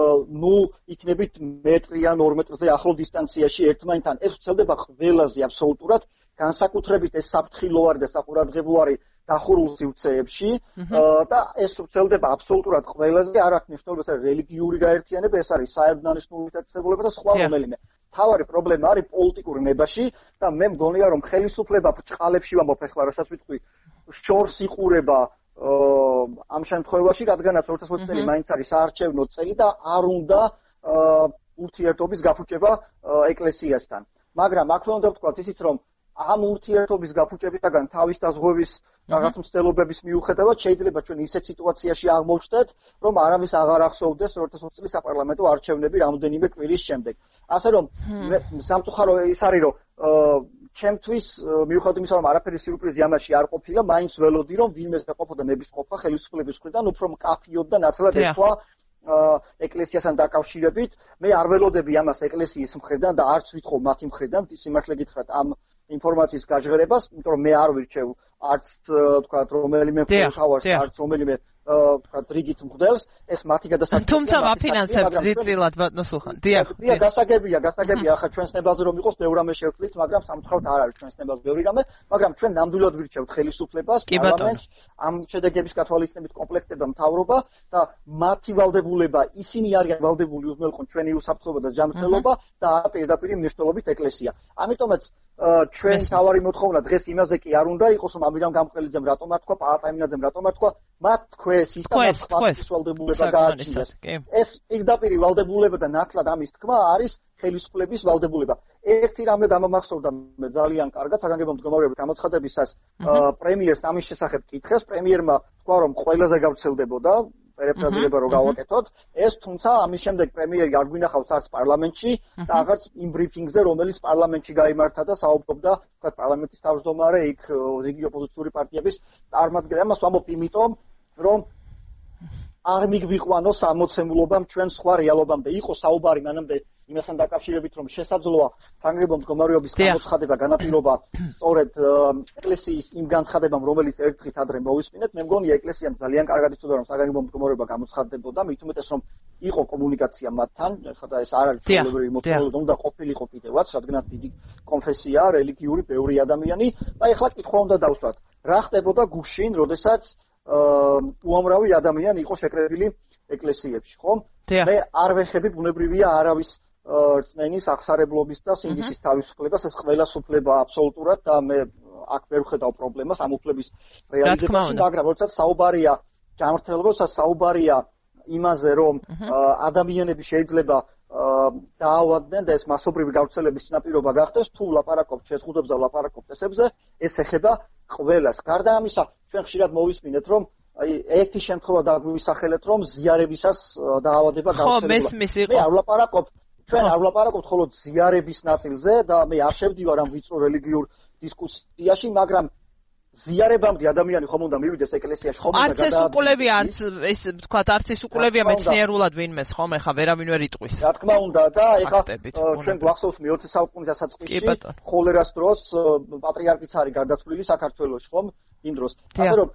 იქნებით მეტრი ან 2 მეტრზე ახლო დისტანციაში ერთმანეთთან. ეს ვრცელდება ყველაზე აბსოლუტურად, განსაკუთრებით ეს საფრთხილოვარი და საყურადღებოარი დახურულ სივრცეებში და ეს ვრცელდება აბსოლუტურად ყველაზე, არ აქვს მნიშვნელობას რელიგიური გაერთიანება, ეს არის საერთაშორისო მიტაცებულება და სხვა რომელიმე. თავარი პრობლემა არის პოლიტიკური ნებაში და მე მგონია რომ ხელისუფლება ბრჭყალებში ვამბობ ახლა რასაც ვიტყვი შორს იყურება ამ შემთხვევაში, რადგანაც 2020 წელი მაინც არის საარჩევნო წელი და არ უნდა ურთიერთობის გაფუჭება ეკლესიასთან. მაგრამ აქ უნდა ვთქვათ ისიც, რომ ამ ურთიერთობის გაფუჭებისაგან თავის დაზღვევის რაღაც მცდელობების მიუხედავად შეიძლება ჩვენ ისეთ სიტუაციაში აღმოვჩნდეთ, რომ არავის აღარ ახსოვდეს 2020 წლის საპარლამენტო არჩევნები რამდენიმე კვირის შემდეგ. ასე რომ სამწუხარო ის არის, რომ ჩემთვის მიუხედავად იმისა, რომ არაფერი სიურპრიზი ამაში არ ყოფილა, მაინც ველოდი, რომ ვინმეს დაყოფოდა ნებისყოფა ხელისუფლების მხრიდან, უფრო მკაფიოდ და ნათლად ეთქვა ეკლესიასთან დაკავშირებით. მე არ ველოდები ამას ეკლესიის მხრიდან და არც ვითხოვ მათი მხრიდან, სიმართლე გითხრათ, ამ ინფორმაციის გაჟღერებას, იმიტომ რომ მე არ ვირჩევ არც თქვა რომელიმე ხავარს, არც რომელიმე თქვა რიგით მღვდელს, ეს მათი გადასახადი. თუმცა ვაფინანსებთ ძირწილად ბატონო სულხან. დიახ. გასაგებია, ახლა ჩვენს ნებაზე რომ იყოს ბევრი რამე შევთვლით, მაგრამ სამწუხაროდ არ არის ჩვენს ნებაზე ბევრი რამე, მაგრამ ჩვენ ნამდვილად ვირჩევთ ხელისუფლებას, პარლამენტს, ამ შედეგების გათვალისწინებით კომპლექტება მთავრობა და მათი ვალდებულება, ისინი არიან ვალდებული უზრუნველყონ ჩვენი უსაფრთხოება და ჯანმრთელობა და პირდაპირ მნიშვნელობით ეკლესია. ამიტომაც ჩვენ თავარი მოთხოვნა დღეს იმაზე კი არ უნდა იყოს, რომ ამირამ გამყრელიძემ რატომ არ თქვა, პაატა ემინაძემ რატომ არ თქვა, მათ თქვეს ის და მათ ვალდებულება გააჩნიათ. ეს პირდაპირ ვალდებულება და ნათლად ამის თქმა არის ხელისუფლების ვალდებულება. ერთი რამე დამამახსოვრდა მე ძალიან კარგად საგანგებო მდგომარეობის გამოცხადებისას პრემიერს ამის შესახებ კითხეს, პრემიერმა თქვა რომ ყველაზე გავრცელდებოდა პერეფრაზირება რო გავაკეთოთ, ეს თუმცა ამის შემდეგ პრემიერი არ გვინახავს არც პარლამენტში და აღარც იმ ბრიფინგზე, რომელიც პარლამენტში გაიმართა და საუბრობდა, თქვა პარლამენტის თავმჯდომარე, იქ რიგი ოპოზიციური პარტიების წარმომადგენლები. ამას ვამბობ იმიტომ, რომ არ მიგვიყვანოს ამოცემულობამ ჩვენ სხვა რეალობამდე. იყო საუბარი მანამდე იმასთან დაკავშირებით, რომ შესაძლოა საგანგებო მდგომარეობის გამოცხადება განაპირობა სწორედ ეკლესიის იმ განცხადებამ, რომელიც ერთხელ ადრე მოვისმინეთ. მე მგონია ეკლესიამ ძალიან კარგად იცოდა, რომ საგანგებო მდგომარეობა გამოცხადდებოდა, მით უმეტეს რომ იყო კომუნიკაცია მათთან, ხოდა ეს არ არის ჩვეულებრივი მოწყობილობა, უნდა ყოფილიყო კიდევაც, რადგანაც დიდი კონფესია, რელიგიური, ბევრი ადამიანი და ეხლა კითხვა უნდა დავსვათ. რა ხდებოდა გუშინ, როდესაც უამრავი ადამიანი იყო შეკრებილი ეკლესიებში, ხო? მე არ ვეხები ბუნებრივია არავის რწმენის აღსარებლობის და სინდისის თავისუფლებას, ეს ყველას უფლება აბსოლუტურად და მე აქ ვერ ვხედავ პრობლემას ამ უფლების რეალიზებაში, მაგრამ როდესაც საუბარია ჯანმრთელობაზე, საუბარია იმაზე, რომ ადამიანები შეიძლება დაავადდნენ და ეს მასობრივი გავრცელების წინაპირობა გახდეს, თუ ლაპარაკობთ შეზღუდვებზე, ლაპარაკობთ ესებზე, ეს ეხება ყველას. გარდა ამისა, ჩვენ ხშირად მოვისმინეთ, რომ აი ერთი შემთხვევა დაგვისახელეთ, რომ ზიარებისას დაავადება გავრცელდება. მე არ ვლაპარაკობ, ჩვენ არ ვლაპარაკობთ მხოლოდ ზიარების ნაწილზე და მე არ შევდივარ ამ ვიწრო რელიგიურ დისკუსიაში, მაგრამ ზიარებამდე ადამიანი ხომ უნდა მივიდეს ეკლესიაში, ხომ უნდა არც ეს უკულები, არც ეს თქვა, არც ეს უკულებია მეცნიერულად ვინმეს, ხომ ეხა ვერავინ ვერ იტყვის. რა თქმა უნდა და ეხა ჩვენ გვახსოვს მე-20 საუკუნის დასაწყისში ხოლერას დროს პატრიარქიც არის გარდაცვლილი საქართველოში, ხომ? იმ დროს. ასე რომ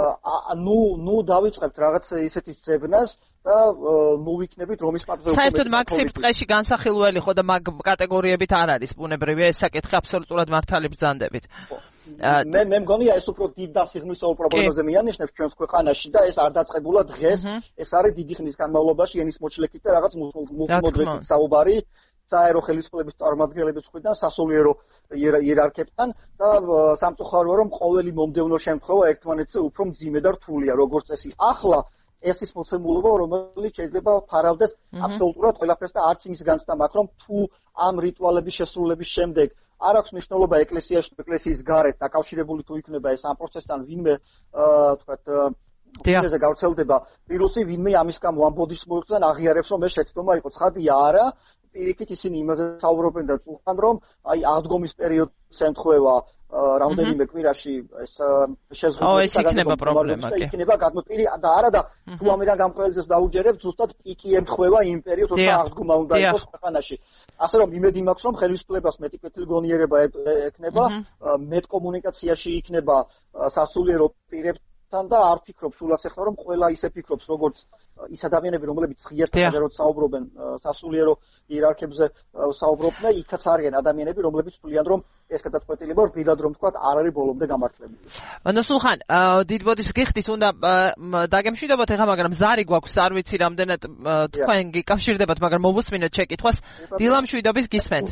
ნუ დავიწყებთ რაღაც ისეთის ძებნას და ნუ ვიქნებით რომის პაპზე უკვე. საერთოდ მაგ სიბრტყეში განსახილველი ხო და მაგ კატეგორიებით არ არის ბუნებრივია ეს საკითხი აბსოლუტურად მართალი ბრძანდებით. მე მგონია ეს უფრო დიდ დასიღმისეულ პრობლემაზე მიანიშნებს ჩვენს ქვეყანაში და ეს არ დაწყებულა დღეს, ეს არის დიდი ხნის განმავლობაში ენის მოჩლექით და რაღაც მუდმივად საუბარი საერო ხელისუფლების წარმომადგენლების მხრიდან სასულიერო იერარქებთან და სამწუხაროა რომ ყოველი მომდევნო შემთხვევა ერთმანეთზე უფრო მძიმე და რთულია როგორც წესი. ახლა ეს ის მოცემულობა, რომელიც შეიძლება ფარავდეს აბსოლუტურად ყველაფერს და არც იმის განცდა მაქვს, რომ თუ ამ რიტუალების შესრულების შემდეგ არ აქვს მნიშვნელობა ეკლესიაში, ეკლესიის გარეთ დაკავშირებული თუ იქნება ეს ამ პროცესთან ვინმე თქვათ ვინმეზე გავრცელდება ვირუსი, ვინმე ამის გამო ამბოდის მოიხსნა აღიარებს რომ ეს შეცდომა იყო, ცხადია არა. პირიქით ისინი იმაზე საუბრობენ და წუხან რომ აი აღდგომის პერიოდს ემთხვევა რამდენიმე კვირაში ეს შეზღუდვა იქნება პრობლემა კი იქნება გადმოპირი და არა და თუ ამერან გამყრელიძეს დაუჯერებთ ზუსტად პიკი ემთხვევა იმ პერიოდს როცა აღდგომა უნდა იყოს ქვეყანაში ასე რომ იმედი მაქვს რომ ხელისუფლებას მეტი კეთილგონიერება ექნება მეტ კომუნიკაციაში იქნება სასულიერო პირებს და არ ფიქრობ სულაც ახლა რომ ყველა ისე ფიქრობს როგორც ის ადამიანები რომლებიც ღიერთად საუბრობენ სასულიერო იერარქებზე საუბრობენ იქაც არიან ადამიანები რომლებიც თვლიან რომ ეს გადაწყვეტილება რბილად რომ თქვა არ არის ბოლომდე გამართლებული. ანუ სულხან დიდ ბოდიშს გიხდით უნდა დაგემშვიდობოთ ეხლა მაგრამ ზარი გვაქვს არ ვიცი რამდენად თქვენ გიკავშირდებათ მაგრამ მოვუსმინოთ შეკითხვას დილამშვიდობის გისმენთ.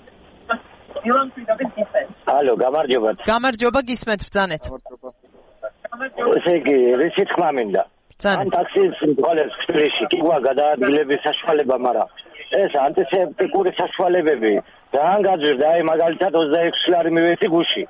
ალო გამარჯობათ. გამარჯობა გისმენთ ბრძანეთ. ესე იგი რითი თქმა მინდა. ან ტაქსის მძღოლებს ხსრიში კი გვა გადაადგილების საშუალება, მაგრამ ეს ანტისეპტიკური საშუალებები ძალიან გაძვირდა, აი მაგალითად 26 ლარი მივეცი გუში.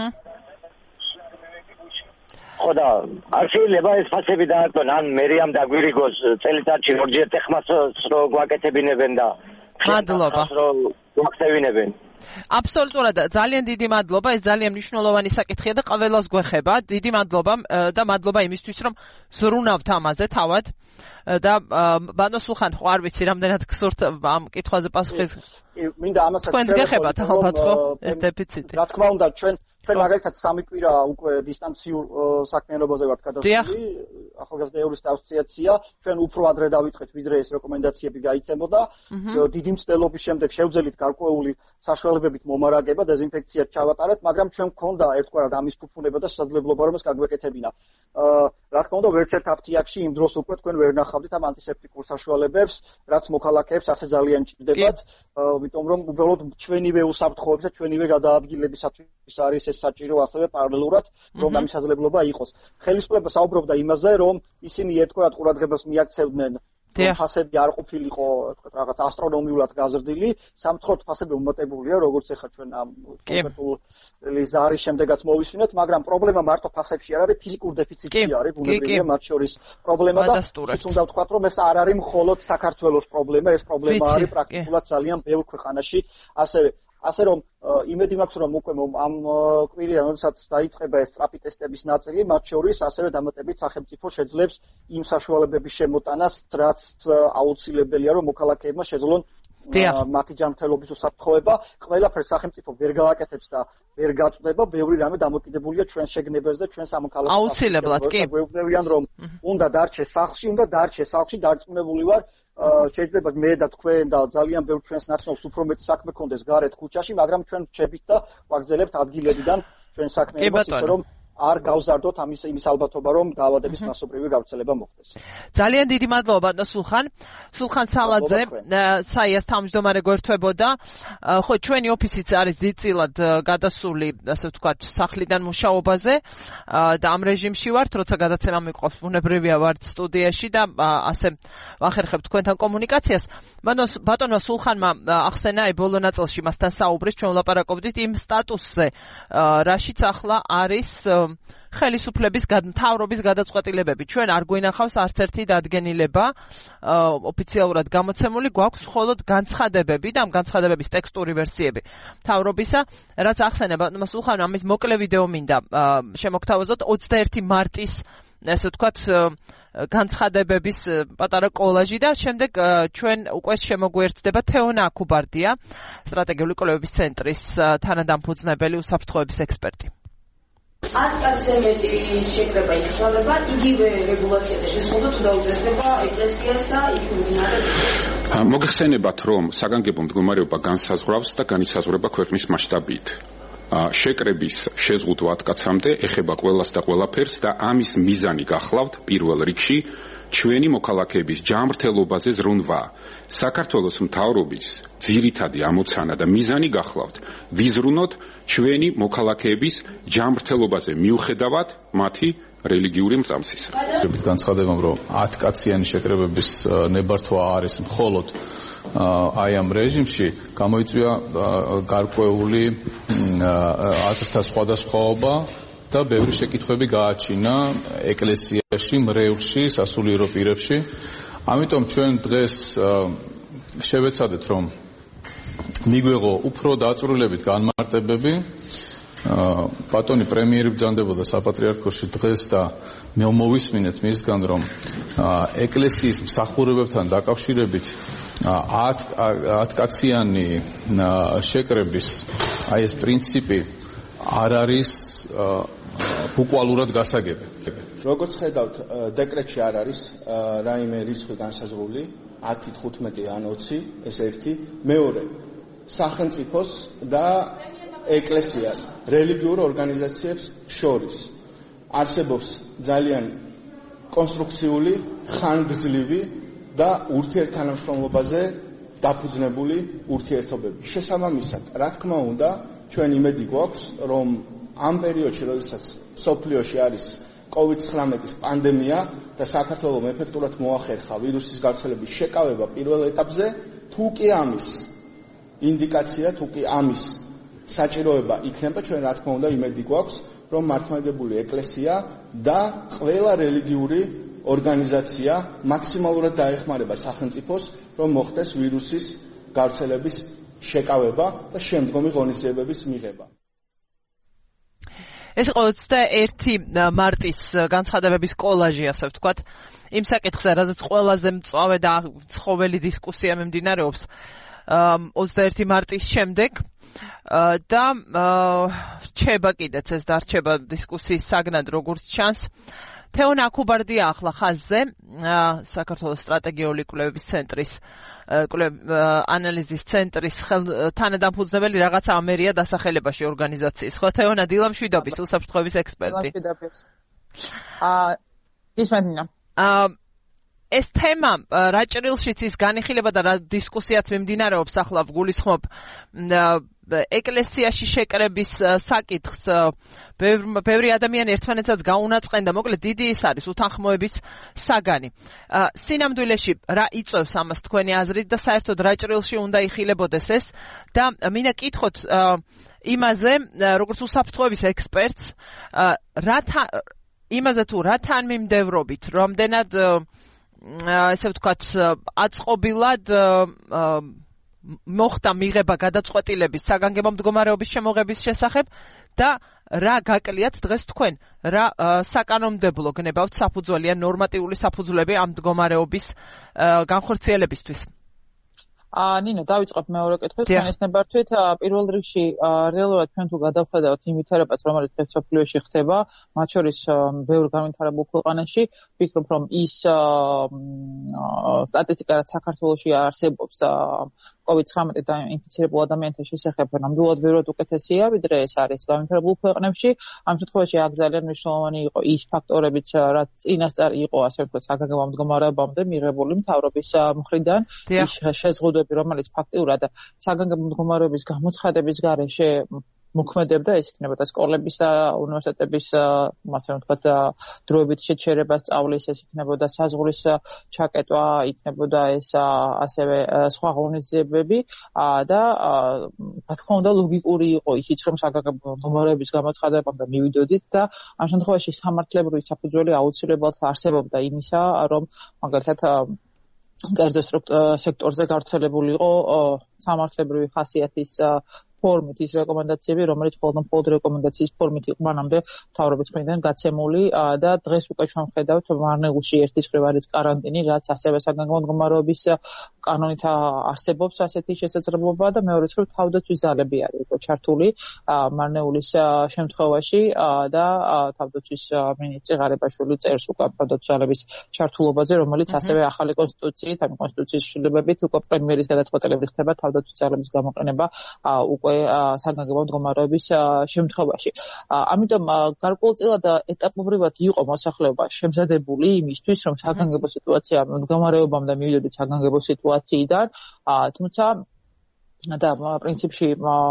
ხო და არ შეიძლება ეს ფასები დაარტყონ, ან მერიამ დაგვირიგოს წელიწადში ორჯერ ტეხმას რო გვაკეთებინებენ და მადლობა. გვახსევინებენ. აბსოლუტურად ძალიან დიდი მადლობა, ეს ძალიან მნიშვნელოვანი საკითხია და ყველას გვეხება. დიდი მადლობა და მადლობა იმისთვის, რომ ზრუნავთ ამაზე თავად და ბანო სულხან ხო არ ვიცი რამდენად გსურთ ამ კითხვაზე პასუხის. მინდა ამასაც თქვენს გეხებათ ალბათ ხო ეს დეფიციტი. რა თქმა უნდა ჩვენ მაგალითად 3 კვირა უკვე დისტანციურ საქმიანობაზე ვართ გადასული. ახალგაზრდა იურისტთა ასოციაცია ჩვენ უფრო ადრე დავიწყეთ ვიდრე ეს რეკომენდაციები გაიცემოდა. დიდი მცდელობის შემდეგ შევძელით გარკვეული საშუალებებით მომარაგება, დეზინფექციად ჩავატარეთ, მაგრამ ჩვენ გქონდა ერთგვარად ამის ფუფუნება და შესაძლებლობა რომ ეს გაგვეკეთებინა. რა თქმა უნდა ვერც ერთ აფთიაქში იმ დროს უკვე თქვენ ვერ ნახავდით ამ ანტისეპტიკურ საშუალებებს, რაც მოქალაქეებს ასე ძალიან ჭირდებათ, იმიტომ რომ უბრალოდ ჩვენივე უსაფრთხოების და ჩვენივე გადაადგილებისათვის არის ეს საჭირო ასევე პარალელურად რომ ამ შესაძლებლობა იყოს. ხელისუფლება საუბრობდა იმაზე, რომ ისინი ერთგვარად ყურადღებას მიაქცევდნენ ფასები არ ყოფილიყო რაღაც ასტრონომიულად გაზრდილი, სამწუხაროდ ფასები უმეტებულია, როგორც ახლა ჩვენ ამ კონკრეტული ზარის შემდეგაც მოვისმინეთ, მაგრამ პრობლემა მარტო ფასებში არ არის, ფიზიკურ დეფიციტში არის, ბუნებრივია მათ შორის პრობლემა და თუნდა ვთქვათ, რომ ეს არ არის მხოლოდ საქართველოს პრობლემა, ეს პრობლემა არის პრაქტიკულად ძალიან ბევრ ქვეყანაში, ასე რომ იმედი მაქვს რომ უკვე ამ კვირიდან როდესაც დაიწყება ეს სწრაფი ტესტების ნაწილი, მათ შორის ასევე დამატებით სახელმწიფო შეძლებს იმ საშუალებების შემოტანას, რაც აუცილებელია რომ მოქალაქეებმა შეძლონ მათი ჯანმრთელობის უსაფრთხოება, ყველაფერს სახელმწიფო ვერ გააკეთებს და ვერ გაწვდება, ბევრი რამე დამოკიდებულია ჩვენს შეგნებაზე და ჩვენს სამოქალაქო აუცილებლად კი. გვეუბნებიან რომ უნდა დარჩეს სახლში, დარწმუნებული ვარ შეიძლება მე და თქვენ და ძალიან ბევრ ჩვენს ნაცნობს უფრო მეტი საქმე ქონდეს გარეთ ქუჩაში, მაგრამ ჩვენ ვჩებით და ვაგრძელებთ ადგილებიდან ჩვენ საქმეებს, ისე რომ არ გავზარდოთ იმის ალბათობა, რომ დაავადების მასობრივი გავრცელება მოხდეს. ძალიან დიდი მადლობა და სულხან სალაძე, საიას თავმჯდომარე გვერდებოდა. ხო, ჩვენი ოფისიც არის დიდწილად გადასული, ასე ვთქვათ, სახლიდან მუშაობაზე და ამ რეჟიმში ვართ, როცა გადაცემა მიყვავს, ბუნებრივია ვართ სტუდიაში და ასე ვახერხებთ თქვენთან კომუნიკაციას. ბატონმა სულხანმა ახსენა აი ბოლო ნაწილში მასთან საუბრის, ჩვენ ვლაპარაკობდით იმ სტატუსზე, რაშიც ახლა არის ხელისუფლების მთავრობის გადაწყვეტილებები. ჩვენ არ გვინახავს არც ერთი დადგენილება ოფიციალურად გამოცემული, გვაქვს მხოლოდ განცხადებები და ამ განცხადებების ტექსტური ვერსიები მთავრობისა, რაც ახსენება სულხანმა ამის მოკლე ვიდეო მინდა შემოგთავაზოთ 21 მარტის ესე ვთქვათ განცხადებების პატარა კოლაჟი და შემდეგ ჩვენ უკვე შემოგვიერთდება თეონა აკუბარდია, სტრატეგიული კვლევების ცენტრის თანადამფუძნებელი უსაფრთხოების ექსპერტი. 10% შეკრება იხსნება, იგივე რეგულაცია და შესყიდვა თუ დაუწესდება ეკლესიას და იქ მიმდინარეობს. მოგეხსენებათ, რომ საგანგებო მდგომარეობა განსაზღვრავს და განისაზღვრება ქვეყნის მასშტაბით. შეკრების შეზღუდვა 10%-მდე ეხება ყველას და ყველაფერს და ამის მიზანი გახლავთ პირველ რიგში ჩვენი მოქალაქეების ჯანმრთელობაზე ზრუნვა. საქართველოს მთავრობის ძირითადი ამოცანა და მიზანი გახლავთ ვიზრუნოთ ჩვენი მოქალაქეების ჯანმრთელობაზე მიუხედავად მათი რელიგიური მწამსისა. განცხადებამ, რომ 10 კაციანი შეკრებების ნებართვა არის მხოლოდ აი ამ რეჟიმში, გამოიწვია გარკვეული აზრთა სხვადასხვაობა და ბევრი შეკითხვები გააჩინა ეკლესიაში, მრევლში, სასულიერო პირებში. ამიტომ ჩვენ დღეს შევეცადეთ, რომ მიგვეღო უფრო დაწვრილებით განმარტებები. ბატონი პრემიერი ბრძანდებოდა საპატრიარქოში დღეს და მოვისმინეთ მისგან, რომ ეკლესიის მსახურებებთან დაკავშირებით 10 კაციანი შეკრების აი ეს პრინციპი არ არის ბუკვალურად გასაგები. როგორც ხედავთ, დეკრეტში არ არის რაიმე რიცხვი განსაზღვრული 10, 15 ან 20, ეს ერთი, მეორე სახელმწიფოს და ეკლესიას, რელიგიურ ორგანიზაციებს შორის არსებობს ძალიან კონსტრუქციული, ხანგრძლივი და ურთიერთთანამშრომლობაზე დაფუძნებული ურთიერთობები. შესაბამისად, რა თქმა უნდა, ჩვენ იმედი გვაქვს, რომ ამ პერიოდში, როდესაც სოფლიოში არის COVID-19 პანდემია და საქართველოს ეფექტურად მოახერხა ვირუსის გავრცელების შეკავება პირველ ეტაპზე, თუ კი ამის ინდიკაცია, თუ კი ამის საჭიროება იქნება, ჩვენ რა თქმა უნდა იმედი გვაქვს, რომ მართლმადიდებლური ეკლესია და ყველა რელიგიური ორგანიზაცია მაქსიმალურად დაეხმარება სახელმწიფოს, რომ მოხდეს ვირუსის გავრცელების შეკავება და შემდგომი ღონისძიებების მიღება. ეს იყო 21 მარტის განცხადებების კოლაჟი, ასე ვთქვათ, იმ საკითხზე, რაზეც ყველაზე მწვავე და ცხოველი დისკუსია მიმდინარეობს 21 მარტის შემდეგ და რჩება კიდეც ეს დარჩება დისკუსიის საგნად, როგორც ჩანს. თეონ აქუბარდია ახლა ხაზზე, საქართველოს სტრატეგიული კვლევების ცენტრის ანალიზის ცენტრის თანადამფუძნებელი რაღაცა ამერია დასახელებაში ორგანიზაციის. ხო, თეონა, დილამშვიდობის, უსაფრთხოების ექსპერტი. ისმენინა. ეს თემა რა ჭრილშიც ის განიხილება და რა დისკუსიაც მიმდინარეობს ახლა გულისხმობ ეკლესიაში შეკრების საკითხს ბევრი ადამიანი ერთმანეთსაც გაუნაწყენ და მოკლედ დიდი ის არის უთანხმოების საგანი. სინამდვილეში რა იწევს ამას თქვენი აზრით და საერთოდ რა ჭრილში უნდა იხილებოდეს ეს და მინდა კითხოთ იმაზე, როგორც უსაფრთხოების ექსპერტს, იმაზე თუ რა თანმიმდევრობით, რამდენად ესე ვთქვათ, აწყობილად მოხდა მიღება გადაწყვეტილების საგანგებო მდგომარეობის შემოღების შესახებ და რა გაკლიათ დღეს თქვენ, რა საკანონმდებლო გნებავთ საფუძველი ან ნორმატიული საფუძვლები ამ მდგომარეობის განხორციელებისთვის? ნინო, დავიწყებ მეორე კითხვით, თქვენის ნებართვით, პირველ რიგში რეალურად ჩვენ თუ გადავხედავთ იმ ვითარებას, რომელიც დღეს სოფლიოში ხდება, მათ შორის ბევრ განვითარებულ ქვეყანაში, ვფიქრობ, რომ ის სტატისტიკა, რაც საქართველოში არსებობს COVID-19 და ინფიცირებულ ადამიანთა შესახებ, ნამდვილად ბევრად უკეთესია, ვიდრე ეს არის განვითარებულ ქვეყნებში. ამ შემთხვევაში აქ ძალიან მნიშვნელოვანი იყო ის ფაქტორებიც, რაც წინასწარ იყო, ასე ვთქვათ, საგანგებო მდგომარეობამდე მიღებული მთავრობის მხრიდან, ის შეზღუდვები, რომელიც ფაქტიურად საგანგებო მდგომარეობის გამოცხადების გარეშე მოქმედებდა, ეს იქნებოდა სკოლებისა, უნივერსიტეტების, ასე ვთქვათ, დროებით შეჩერება სწავლის, ეს იქნებოდა საზღვრის ჩაკეტვა, იქნებოდა ეს ასევე სხვა ღონისძიებები და რა თქმა უნდა ლოგიკური იყო ისიც, რომ საგანგებო მდგომარეობის გამოცხადებამდე მივიდოდით და ამ შემთხვევაში სამართლებრივი საფუძველი აუცილებლად არსებობდა იმისა, რომ მაგალითად კერძო სექტორზე გავრცელებული იყო სამართლებრივი ხასიათის ფორმით ის რეკომენდაციები, რომელიც მხოლოდ რეკომენდაციის ფორმით იყო მანამდე მთავრობის მხრიდან გაცემული და დღეს უკვე ჩვენ ხედავთ მარნეულში ერთის მხრივ არის კარანტინი, რაც ასევე საგანგებო მდგომარეობის კანონით არსებობს ასეთი შესაძლებლობა და მეორე მხრივ თავდაცვის ძალები არის უკვე ჩართული მარნეულის შემთხვევაში და თავდაცვის მინისტრი ღარიბაშვილი წერს უკვე თავდაცვის ძალების ჩართულობაზე, რომელიც ასევე ახალი კონსტიტუციით, ამ კონსტიტუციის შრომებით უკვე პრემიერის გადაწყვეტილებით ხდება თავდაცვის ძალების გამოყენება უკვე საგანგებო მდგომარეობის შემთხვევაში. ამიტომ გარკვეულწილად ეტაპობრივად იყო მოსახლეობა შემზადებული იმისთვის, რომ საგანგებო სიტუაცია მდგომარეობამდე მივიდოდეთ საგანგებო სიტუაციიდან, თუმცა და პრინციპში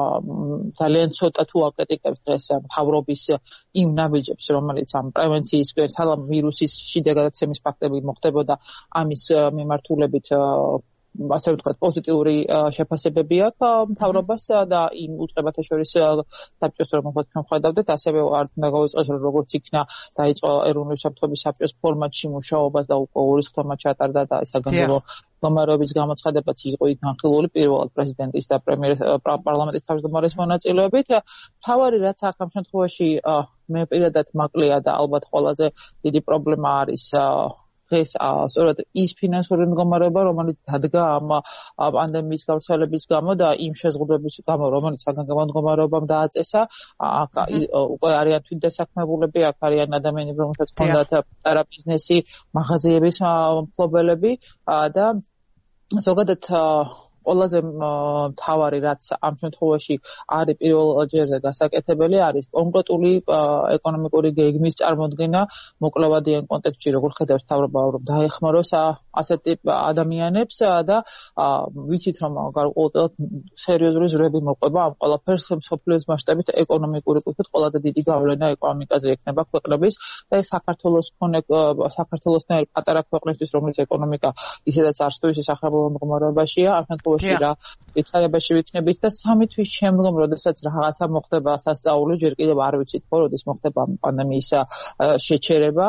ძალიან ცოტა თუ აკრიტიკებს დღეს მთავრობის იმ ნაბიჯებს, რომელიც ამ პრევენციის ვირუსის შიდა გადაცემის ფაქტები მოხდებოდა ამის მიმართულებით ასე ვთქვათ, პოზიტიური შეფასებები აქვს მთავრობას და იმ უწყებათა შორის საბჭოს რომ ჩვენ ხედავდეთ, ასევე არ უნდა გავიწყოს, რომ როგორც იქნა დაიწყო ეროვნული საფრთხების საბჭოს ფორმატში მუშაობა და უკვე ურისხლომა ჩატარდა და საგანგებო მდგომარეობის გამოცხადებაც იყო იქ განხილული პირველად პრეზიდენტის და პარლამენტის თავმჯდომარის მონაწილეობით. მთავარი რაც აქ ამ შემთხვევაში მე პირადად მაკლია და ალბათ ყველაზე დიდი პრობლემა არის დღეს სწორედ ის ფინანსური მდგომარეობა, რომელიც დადგა ამ პანდემიის გავრცელების გამო და იმ შეზღუდვების გამო, რომელიც საგანგებო მდგომარეობამ დააწესა, უკვე არიან თვითდასაქმებულები, აქ არიან ადამიანები, რომელთაც ჰქონდათ პატარა ბიზნესი, მაღაზიების მფლობელები და ზოგადად ყველაზე მთავარი რაც ამ შემთხვევაში არის პირველ ჯერზე გასაკეთებელი არის კონკრეტული ეკონომიკური გეგმის წარმოდგენა მოკლევადიან კონტექსტში როგორ ხედავს მთავრობა რომ დაეხმაროს ასეთი ადამიანებს და ვიცით რომ გარკვეულად სერიოზული ზრუნვები მოყვება ამ ყველაფერს მსოფლიოს მასშტაბით ეკონომიკური ყოფით ყველაზე დიდი გავლენა ეკონომიკაზე ექნება ქვეყნების და საქართველოსთან პატარა ქვეყნისთვის რომელიც ეკონომიკა ისედაც არ სულ ისე სახალხო მდგომარეობაშია ამ რა ვითარებაში ვიქნებით და 3 თვის შემდგომ, როდესაც რაღაცა მოხდება სასწაული, ჯერ კიდევ არ ვიცით, როდის მოხდება პანდემიის შეჩერება,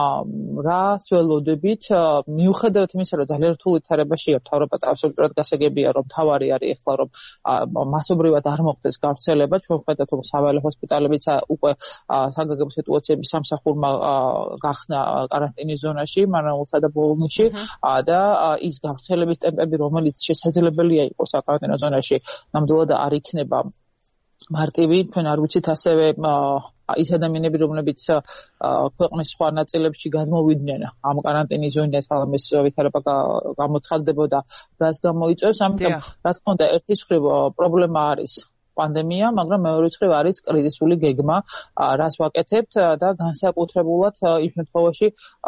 რა სველოდებით, მიუხედავად იმისა, რომ ძალიან რთულ ვითარებაშია, მთავრობა აბსოლუტურად გასაგებია, რომ თავარი არის ახლა, რომ მასობრივად არ მოხდეს გავრცელება, ჩვენ ვხედავთ, რომ საველე ჰოსპიტალებიც უკვე საგანგებო სიტუაციების სამსახურმა გახსნა კარანტინის ზონაში, მარნაულსა და ბოლნისში და ის გავრცელების ტემპები, რომელიც შესაძლებელია იყოს საკარანტინო ზონაში, ნამდვილად არ იქნება მარტივი. ჩვენ არ ვიცით ასევე ის ადამიანები, რომლებიც ქვეყნის სხვა ნაწილებში გადმოვიდნენ ამ კარანტინის ზონიდან, სალამის ვითარება გამოცხადდებოდა, რას გამოიწვევს. ამიტომ, რა თქმა უნდა, ერთი მხრივ პრობლემა არის პანდემია, მაგრამ მეორე მხრივ არის კრიზისული გეგმა, რას ვაკეთებთ და განსაკუთრებულად იმ შემთხვევაში,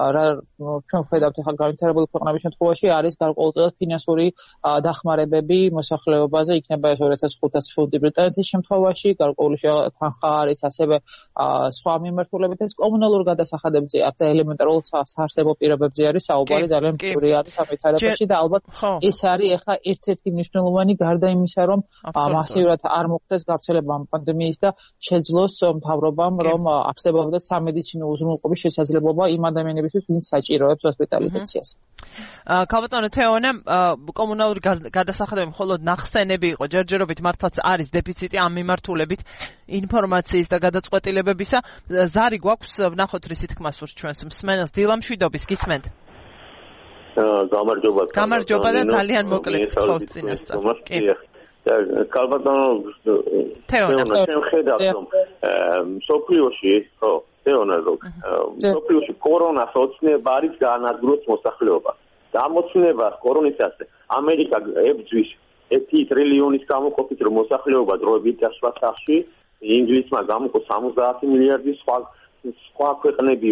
ჩვენ ვხედავთ ახლა განვითარებული ქვეყნების შემთხვევაში არის გარკვეულწილად ფინანსური დახმარებები მოსახლეობაზე, იქნება ეს 2500 ფუნტი ბრიტანეთის შემთხვევაში, გარკვეული თანხა არის ასევე სხვა მიმართულებითაც კომუნალურ გადასახადებებზე, აქ და ელემენტარულ საარსებო პირობებზე არის საუბარი, ძალიან მწური არის ამ ვითარებაში და ალბათ ეს არის ახლა ერთ-ერთი მნიშვნელოვანი გარდა იმისა, რომ მასიურად არ მოხდეს გავრცელება ამ პანდემიის და შეძლოს მთავრობამ რომ აფსებობდეს სამედიცინო უზრუნველყოფის შესაძლებლობა იმ ადამიანებისთვის, ვინც საჭიროებს ჰოსპიტალიზაციას. ქალბატონო თეონე, კომუნალური გადასახადები მხოლოდ ნახსენები იყო, ჯერჯერობით მართლაც არის დეფიციტი ამ მიმართულებით ინფორმაციის და გადაწყვეტილებებისა. ზარი გვაქვს ვნახოთ რისი თქმა სურს ჩვენს მსმენელს. დილა მშვიდობის, გისმენთ? გამარჯობა და ძალიან მოკლედ გთხოვთ წინასწარ. კი. ქალბატონო თეონე ხედავთ რომ სოფლიოში ხო თეონე რომ სოფლიოში კორონას ოცნება არის განადგუროს მოსახლეობა და ამ ოცნებას კორონისას ამერიკა ებძვის 1 ტრილიონის გამოყოფით რომ მოსახლეობა დროებით დასვა სახში ინგლისმა გამოყო 70 მილიარდი სხვა ქვეყნები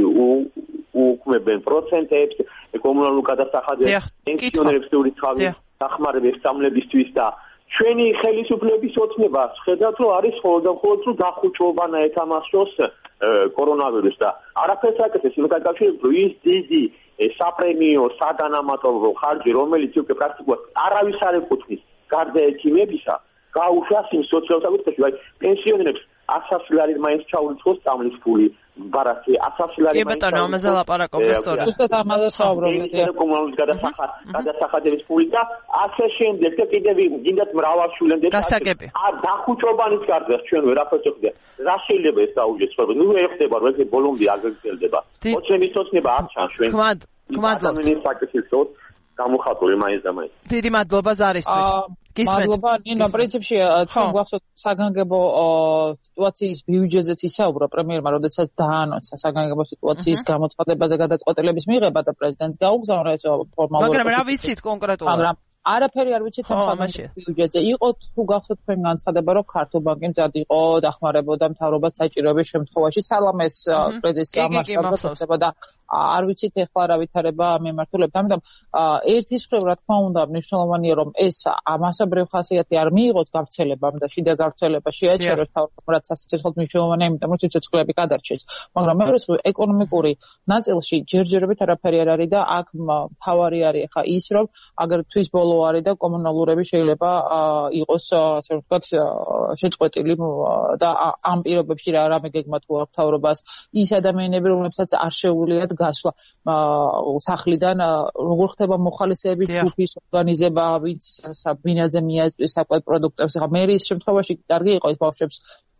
უქმებენ პროცენტებს კომუნალურ გადასახადებს პენსიონერებს უცხოური დახმარების სამლებისთვის და ჩვენი ხელისუფლების ოცნება ხედავთ რომ არის მხოლოდ დახუჭობანა ეთამაშოს კორონავირუსს და არაფერს აკეთებს იმ კავშირით რომ ის დიდი საპრემიო სადანამატო ხარჯი რომელიც უკვე პრაქტიკულად არავის არ ეკუთვნის გარდა ექიმებისა გაუშვას იმ სოციალურ საკითხებში აი პენსიონერებს 100 ლარი მაინც ჩაურიცხოს წამლის ფული ბარათი 100 ლარი მაინც კი ბატონო ამაზე ლაპარაკობთ სწორად ზუსტად ამაზე საუბრობთ კომუნალურ გადასახადების ფული და ასე შემდეგ და კიდევ გინდათ მრავალშვილენდი გასაგები დახუჭობანის გარდა ჩვენ ვერაფერს ვხდით რა შეიძლება ეს დაუჯეს ხოლმე ნუ ვერ ხდება რომ ეს ბოლომდე არ გაგრძელდება ოცნების ოცნება არ ჩანს ჩვენ ადამიანის საკითხით გამოხატული მაინც და მაინც დიდი მადლობა ზარისთვის მადლობა ნინო პრინციპში ჩვენ გვახსოვთ საგანგებო სიტუაციის ბიუჯეტზეც ისაუბრა პრემიერმა როდესაც დაანონსა საგანგებო სიტუაციის გამოცხადებაზე გადაწყვეტილების მიღება და პრეზიდენტს გაუგზავნა ეს ფორმალურად მაგრამ რა ვიცით კონკრეტულად არაფერი არ ვიცით ამ ბიუჯეტზე. იყო თუ გახსოვთ თქვენ განცხადება, რომ ქართულ ბანკი მზად იყო დახმარებოდა მთავრობას საჭიროების შემთხვევაში სალამეს კრედიტის გამართება და არ ვიცით ეხლა რა ვითარება მიმართულებით. ამიტომ ერთის მხრივ რა თქმა უნდა მნიშვნელოვანია რომ ეს მასობრივ ხასიათი არ მიიღოს გავრცელებამ და შიდა გავრცელება შეაჩეროს თავად სასიცოცხლოდ მნიშვნელოვანია, იმიტომ რომ სიცოცხლეები გადარჩეს. მაგრამ მეორე ეკონომიკური ნაწილში ჯერჯერობით არაფერი არ არის და აქ თავარი არის ახლა ის რომ აგერ თვის ბოლო არის და კომუნალურები შეიძლება იყოს ასე ვთქვათ შეწყვეტილი და ამ პირობებში რა რამე გეგმა თუ აქვს მთავრობას ის ადამიანები რომლებსაც არ შეუძლიათ გასვლა სახლიდან როგორ ხდება მოხალისეების ჯგუფის ორგანიზება ვინც საბინაზე მიაწვის საკვებ პროდუქტებს ახლა მე ის შემთხვევაში კარგი იყო ეს ბავშვებს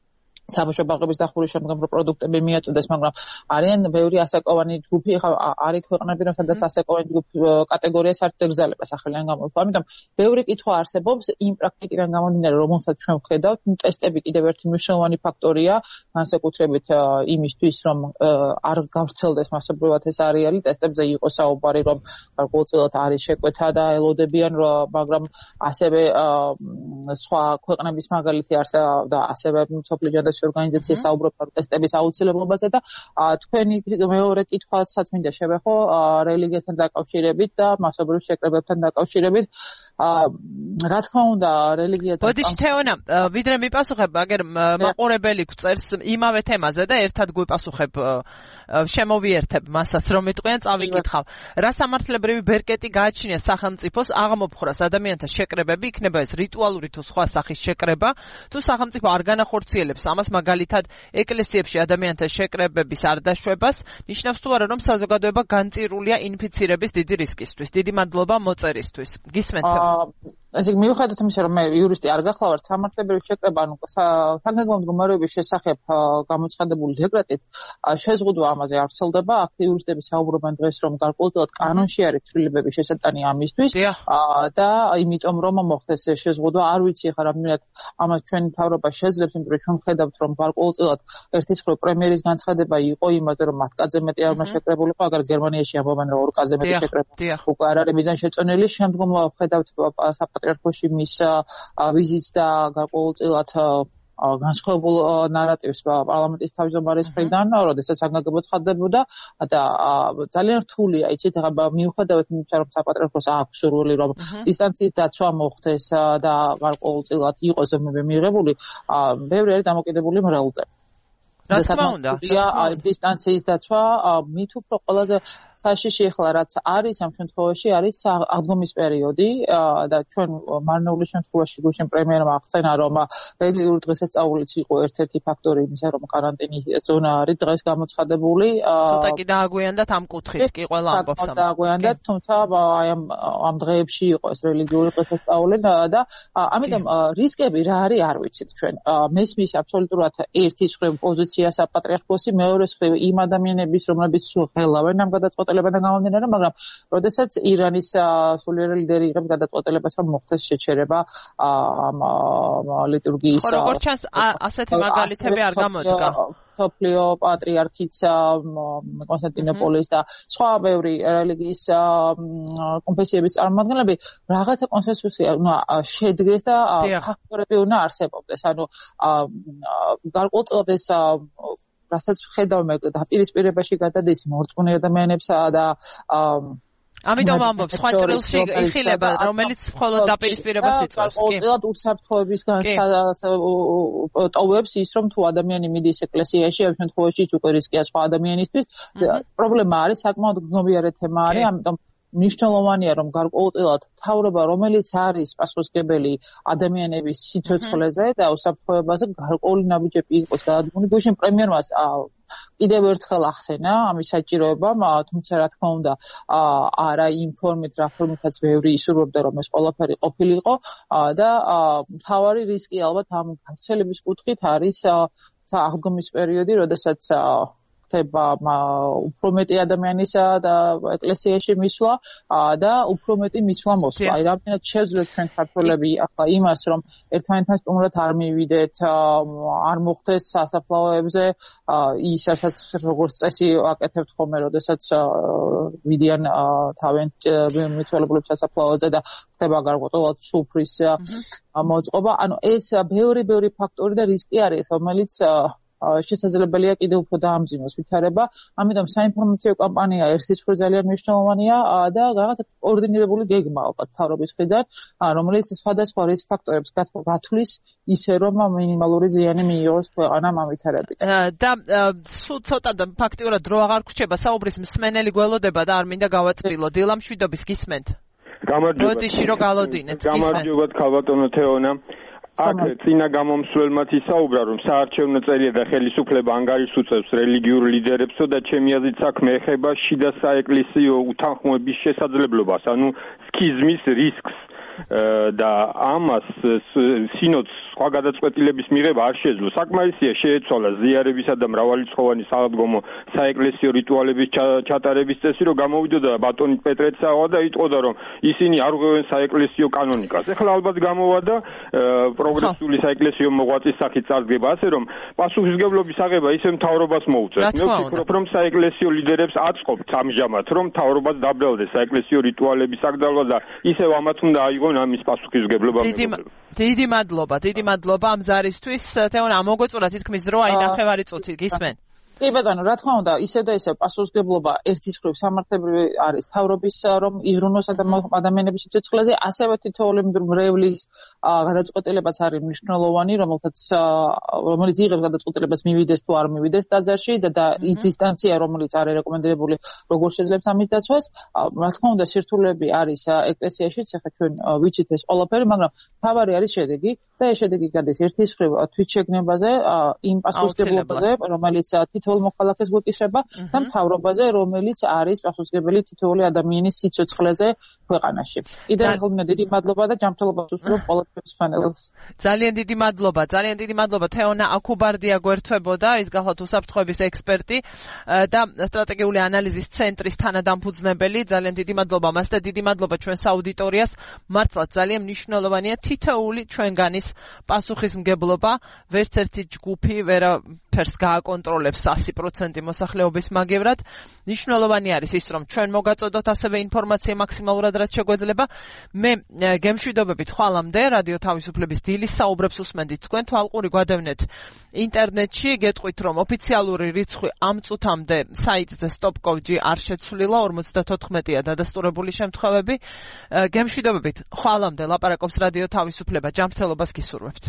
საბავშვო ბაღების დახურვის შემდგომ პროდუქტები მიაწოდეს, მაგრამ არიან ბევრი ასაკოვანი ჯგუფი, არის ქვეყნები, სადაც ასაკოვანი ჯგუფ კატეგორიას არ დგზალება სახელიდან გამოვიდა. ამიტომ ბევრი კითხვა არსებობს იმ პრაქტიკიდან გამომდინარე, რომელსაც ჩვენ ვხედავთ, ტესტები კიდევ ერთი მნიშვნელოვანი ფაქტორია, განსაკუთრებით იმისთვის, რომ არ გავრცელდეს მასობრივად ეს არეალი, ტესტებზე იყოს საუბარი, რომ გარკვეულწილად არის შეკვეთა და ელოდებიან, მაგრამ ასევე სხვა ქვეყნების მაგალითი არსებობს და ასევე მსოფლიო ჯანდაცვის ორგანიზაცია საუბრობს ტესტების აუცილებლობაზე და თქვენი მეორე კითხვასაც მინდა შევეხო რელიგიასთან დაკავშირებით და მასობრივ შეკრებებთან დაკავშირებით. რა თქმა უნდა, რელიგიათან ბოდიში თეონა, ვიდრე მიპასუხებ, აგერ მაყურებელი გვწერს იმავე თემაზე და ერთად გვიპასუხებ, შემოვიერთებ მასაც რომ იტყვიან, წავიკითხავ. რა სამართლებრივი ბერკეტი გააჩნია სახელმწიფოს აღმოფხრას ადამიანთა შეკრებები, იქნება ეს რიტუალური თუ სხვა სახის შეკრება, თუ სახელმწიფო არ განახორციელებს ამას, მაგალითად ეკლესიებში ადამიანთა შეკრებების არ დაშვებას, ნიშნავს თუ არა რომ საზოგადოება განწირულია ინფიცირების დიდი რისკისთვის. დიდი მადლობა მოწერისთვის. გისმენთ? ესე იგი მიუხედავად იმისა, რომ მე იურისტი არ გახლავართ, სამართლებრივი შეკრება, საგანგებო მდგომარეობის შესახებ გამოცხადებული დეკრეტით შეზღუდვა ამაზე არ ვრცელდება. აქ იურისტები საუბრობენ დღეს, რომ გარკვეულწილად კანონში არის ცვლილებების შესატანი ამისთვის და იმიტომ რომ მოხდეს ეს შეზღუდვა, არ ვიცი ხა რამდენად ამას ჩვენი მთავრობა შეძლებს, იმიტომ რომ ჩვენ ვხედავთ, რომ გარკვეულწილად ერთის მხრივ პრემიერის განცხადება იყო იმაზე, რომ მათ კაცზე მეტი არ უნდა შეკრებულიყო, აგარ გერმანიაში ამბობენ, რომ ორ კაცზე მეტი შეკრება უკვე არ არის მიზანშეწონილი. შემდგომ ვხედავთ საპატრიარქოში მის ვიზიტს და გარკვეულწილად განსხვავებულ ნარატივს პარლამენტის თავმჯდომარის მხრიდან, როდესაც საგანგებო ცხადდებოდა და ძალიან რთულია, იცით, მიუხედავად იმისა, რომ საპატრიარქოს აქვს სურვილი, რომ დისტანციის დაცვა მოხდეს და გარკვეულწილად იყოს ზომები მიღებული, ბევრი არის დამოკიდებული მრევლზე. რა თქმა უნდა, დისტანციის დაცვა მით უფრო ყველაზე საშიში ახლა რაც არის ამ შემთხვევაში არის აღდგომის პერიოდი და ჩვენ მარნეულის შემთხვევაში გუშინ პრემიერმა აღწერა რომ რელიგიური დღესასწაულიც იყო ერთ-ერთი ფაქტორი იმისა რომ კარანტინის ზონა არის დღეს გამოცხადებული ცოტა კი დააგვიანდათ ამ კუთხით კი ყველა ამბობს ამ დააგვიანდათ თუმცა აი ამ დღეებში იყო ეს რელიგიური დღესასწაული და ამიტომ რისკები რა არის არ ვიცით ჩვენ მესმის აბსოლუტურად ერთის მხრივ პოზიცია საპატრიარქოსი მეორეს მხრივ იმ ადამიანების რომლებიც ხელავენ ამ გადაწყვეტილებებთან გამომდინარე, მაგრამ როდესაც ირანის სულიერი ლიდერი იღებს გადაწყვეტილებას, რომ მოხდეს შეჩერება ამ ლიტურგიის როგორც ჩანს ასეთი მაგალითები არ გამოდგა. სოფლიო პატრიარქიც კონსტანტინოპოლის და სხვა ბევრი რელიგიის კონფესიების წარმომადგენლები რაღაცა კონსენსუსი შედგეს და ფაქტორები უნდა არსებობდეს. ანუ გარკვეულწილად ეს რასაც ხედავ მე დაპირისპირებაში გადადის მორწმუნე ადამიანებსა და ამიტომ ამბობ სხვა ჭრილში იხილება რომელიც მხოლოდ დაპირისპირებას იწვევს კი ყოველდღიურად უსაფრთხოებისგან ტოვებს ის რომ თუ ადამიანი მიდის ეკლესიაში ამ შემთხვევაში უკვე რისკია სხვა ადამიანისთვის პრობლემა არის საკმაოდ გრძნობიარე თემა არის ამიტომ მნიშვნელოვანია რომ გარკვეულწილად მთავრობა რომელიც არის პასუხისმგებელი ადამიანების სიცოცხლეზე და უსაფრთხოებაზე გარკვეული ნაბიჯები იყოს გადადგმული გუშინ პრემიერმა კიდევ ერთხელ ახსენა ამის საჭიროება თუმცა რა თქმა უნდა არა იმ ფორმით რა ფორმითაც ბევრი ისურვებდა რომ ეს ყველაფერი ყოფილიყო და მთავარი რისკი ალბათ ამ გავრცელების კუთხით არის აღდგომის პერიოდი როდესაც ხდება უფრო მეტი ადამიანისა და ეკლესიაში მისვლა და უფრო მეტი მისვლა მოსვლა. აი რამდენად შევძლებთ ჩვენ ქართველები ახლა იმას რომ ერთმანეთთან სტუმრად არ მივიდეთ, არ მოხდეს სასაფლაოებზე ის რასაც როგორც წესი აკეთებთ ხოლმე, როდესაც ვიდიან თავენ მიცვალებულებს სასაფლაოზე და ხდება გარკვეულად სუფრის მოწყობა. ანუ ეს ბევრი ფაქტორი და რისკი არის, რომელიც შესაძლებელია კიდევ უფრო დაამძიმოს ვითარება. ამიტომ საინფორმაციო კამპანია ერთის მხრივ ძალიან მნიშვნელოვანია და რაღაცა კოორდინირებული გეგმა ალბათ მთავრობის მხრიდან, რომელიც სხვადასხვა რისკ ფაქტორებს გათვლის ისე რომ მინიმალური ზიანი მიიღოს ქვეყანამ ამ ვითარებით. და სულ ცოტა ფაქტიურად დრო აღარ გრჩება საუბრის მსმენელი გველოდება და არ მინდა გავაწბილო. დილამშვიდობის გისმენთ. გამარჯობა. ბოდიში რო გალოდინეთ. გამარჯობა ქალბატონო თეონა. აქ წინა გამომსვლელმაც ისაუბრა რომ საარჩევნო წერია და ხელისუფლება ანგარიშს უწევს რელიგიურ ლიდერებსო და ჩემი აზრით საქმე ეხება შიდა საეკლესიო უთანხმოების შესაძლებლობას, ანუ სქიზმის რისკს და ამას სინოდს სხვა გადაწყვეტილების მიღება არ შეძლო. საკმარისია შეეცვალა ზიარებისა და მრავალრიცხოვანი საღდგომო საეკლესიო რიტუალების ჩატარების წესი, რომ გამოვიდოდა ბატონი პეტრეცავა და იტყოდა, რომ ისინი არ ღვევენ საეკლესიო კანონიკას. ეხლა ალბათ გამოვა და პროგრესული საეკლესიო მოღვაწის სახით წარდგება, ასე რომ პასუხისმგებლობის აღება ისე მთავრობას მოუწევს. მე ვფიქრობ, რომ საეკლესიო ლიდერებს აწყობთ ამჟამად, რომ მთავრობას დაბრალდეს საეკლესიო რიტუალების აკრძალვა და ისევ ამათ უნდა აიღონ ამის პასუხისმგებლობა. დიდი მადლობა ამ ზარისთვის. თეონა, მოგეწურა თითქმის დრო, აი ნახევარი წუთი გისმენ. კი ბატონო, რა თქმა უნდა, ისევ და ისევ პასუხისმგებლობა ერთის მხრივ სამართლებრივი არის თავრობის, რომ იზრუნოს ადამიანების სიცოცხლეზე, ასევე თითოეული მრევლის გადაწყვეტილებაც არის მნიშვნელოვანი, რომელიც იღებს გადაწყვეტილებას მივიდეს თუ არ მივიდეს ტაძარში და ის დისტანცია, რომელიც არის რეკომენდებული, როგორ შეძლებს ამის დაცვას. რა თქმა უნდა, სირთულეები არის ეკლესიაში, ახლა ჩვენ ვიცით ეს ყველაფერი, მაგრამ თავარი არის შედეგი და ეს შედეგი გადის ერთის მხრივ თვითშეგნებაზე, იმ პასუხისმგებლობაზე, რომელიც თითოეულ მოქალაქეს გვეკისრება და მთავრობაზე, რომელიც არის პასუხისმგებელი თითოეული ადამიანის სიცოცხლეზე ქვეყანაში. კიდევ ერთხელ დიდი მადლობა და ჯანმრთელობას უსურვებ ყველაფრის პანელს. ძალიან დიდი მადლობა. თეონა აქუბარდია გვერდთვებოდა, ის გახლავთ უსაფრთხოების ექსპერტი და სტრატეგიული ანალიზის ცენტრის თანადამფუძნებელი. ძალიან დიდი მადლობა მას და დიდი მადლობა ჩვენს აუდიტორიას. მართლაც ძალიან მნიშვნელოვანია თითოეული ჩვენგანის პასუხისმგებლობა. ვერც ერთი ჯგუფი ვერაფერს გააკონტროლებს 100% მოსახლეობის მაგევრად. მნიშვნელოვანი არის ის, რომ ჩვენ მოგაწოდოთ ასევე ინფორმაცია მაქსიმალურად რაც შეგვეძლება. მე გემშვიდობებით ხვალამდე რადიო თავისუფლების დილის საუბრებს უსმენდით თქვენ, თვალყური გვადევნეთ ინტერნეტში, გეტყვით რომ ოფიციალური რიცხვი ამ წუთამდე საიტზე stop.gov არ შეცვლილა, 54-ია დადასტურებული შემთხვევები. გემშვიდობებით ხვალამდე ლაპარაკობს რადიო თავისუფლება, ჯანმრთელობას გისურვებთ.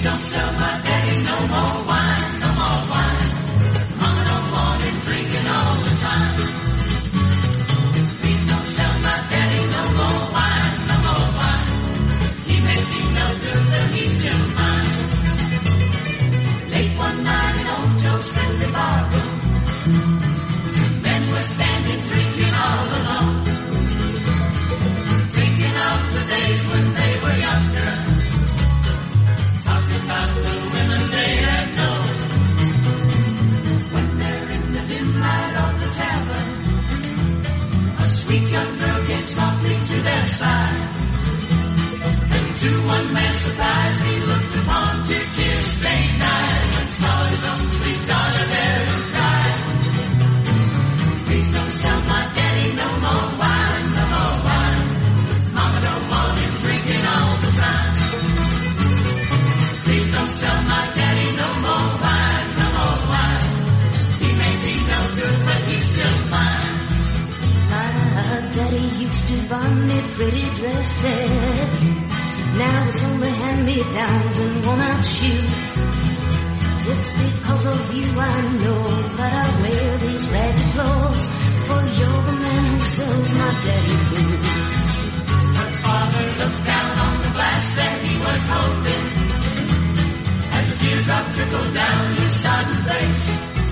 don't sell my daddy no more wine, no more wine. Mama don't want him drinking all the time. Please don't sell my daddy no more wine, no more wine. He may be no good, but he's still mine. Late one night in old Joe's friendly barroom, two men were standing drinking all alone, thinking of the days when they were younger, talking about the women they had known. When they're in the dim light of the tavern, a sweet young girl came softly to their side, and to one man's surprise he looked upon two tear-stained eyes and saw his own sweet daughter there and cried, please don't sell my daddy no more wine, no more wine. Mama don't want him drinking all the time. Please don't sell my daddy no more wine, no more wine. He may be no good, but he's still fine. My daddy used to buy me pretty dresses. Now it's only hand-me-downs and worn-out shoes. It's because of you I know that I wear these ragged clothes, for you're the man who sells my daddy blues. Her father looked down on the glass that he was holding as a teardrop trickled down his sodden face.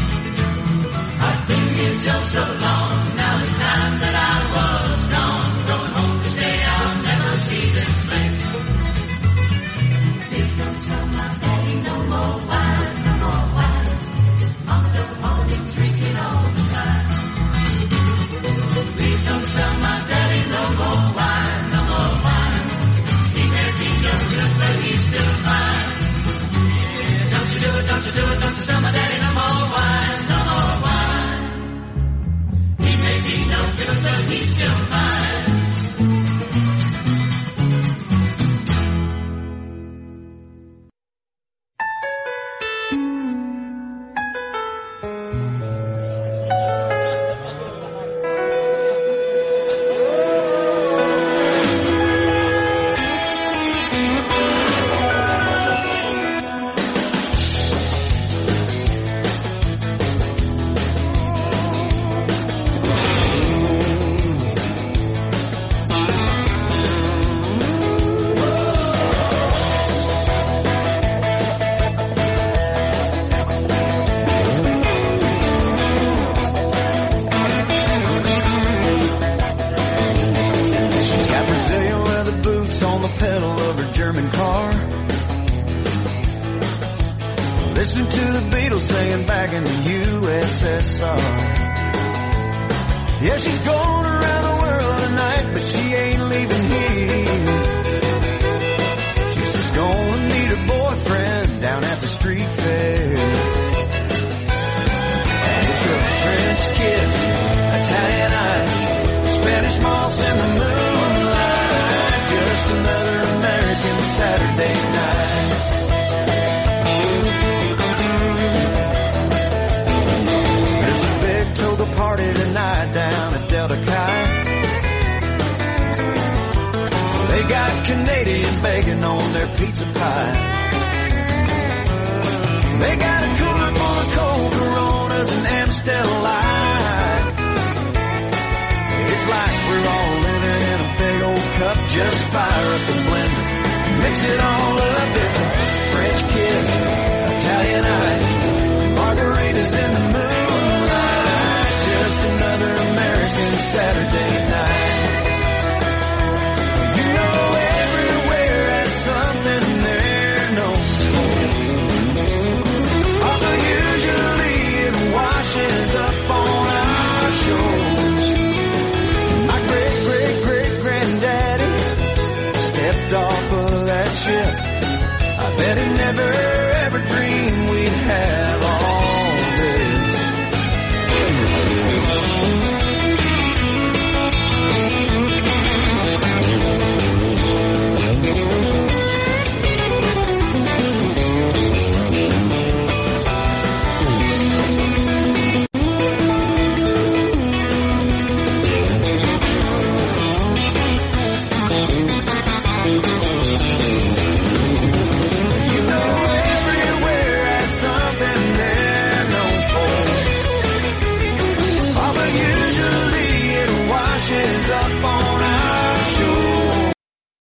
I've been here just so long, now it's time that I was gone. Going home to stay, I'll never see this place. Please don't sell my daddy no more wine, no more wine. Mama don't want him drinking all the time. Please don't sell my daddy no more wine, no more wine. He may be no good, but he's still fine. Yeah, don't you do it, don't you do it, don't you sell my daddy no more wine, no more wine. He may be no good, but he's still fine. Listen to the Beatles singing back in the USSR. Yeah, she's going around the world tonight, but she ain't leaving here. She's just gonna meet her boyfriend down at the street fair. And it's a French kiss, Italian ice, Spanish moss in the moonlight, just another American Saturday night. Party tonight down at Delta Chi. They got Canadian bacon on their pizza pie. They got a cooler full of cold Coronas and Amstel Light. It's like we're all living in a big old cup. Just fire up the blender, mix it all up. It's a French kiss, Italian ice,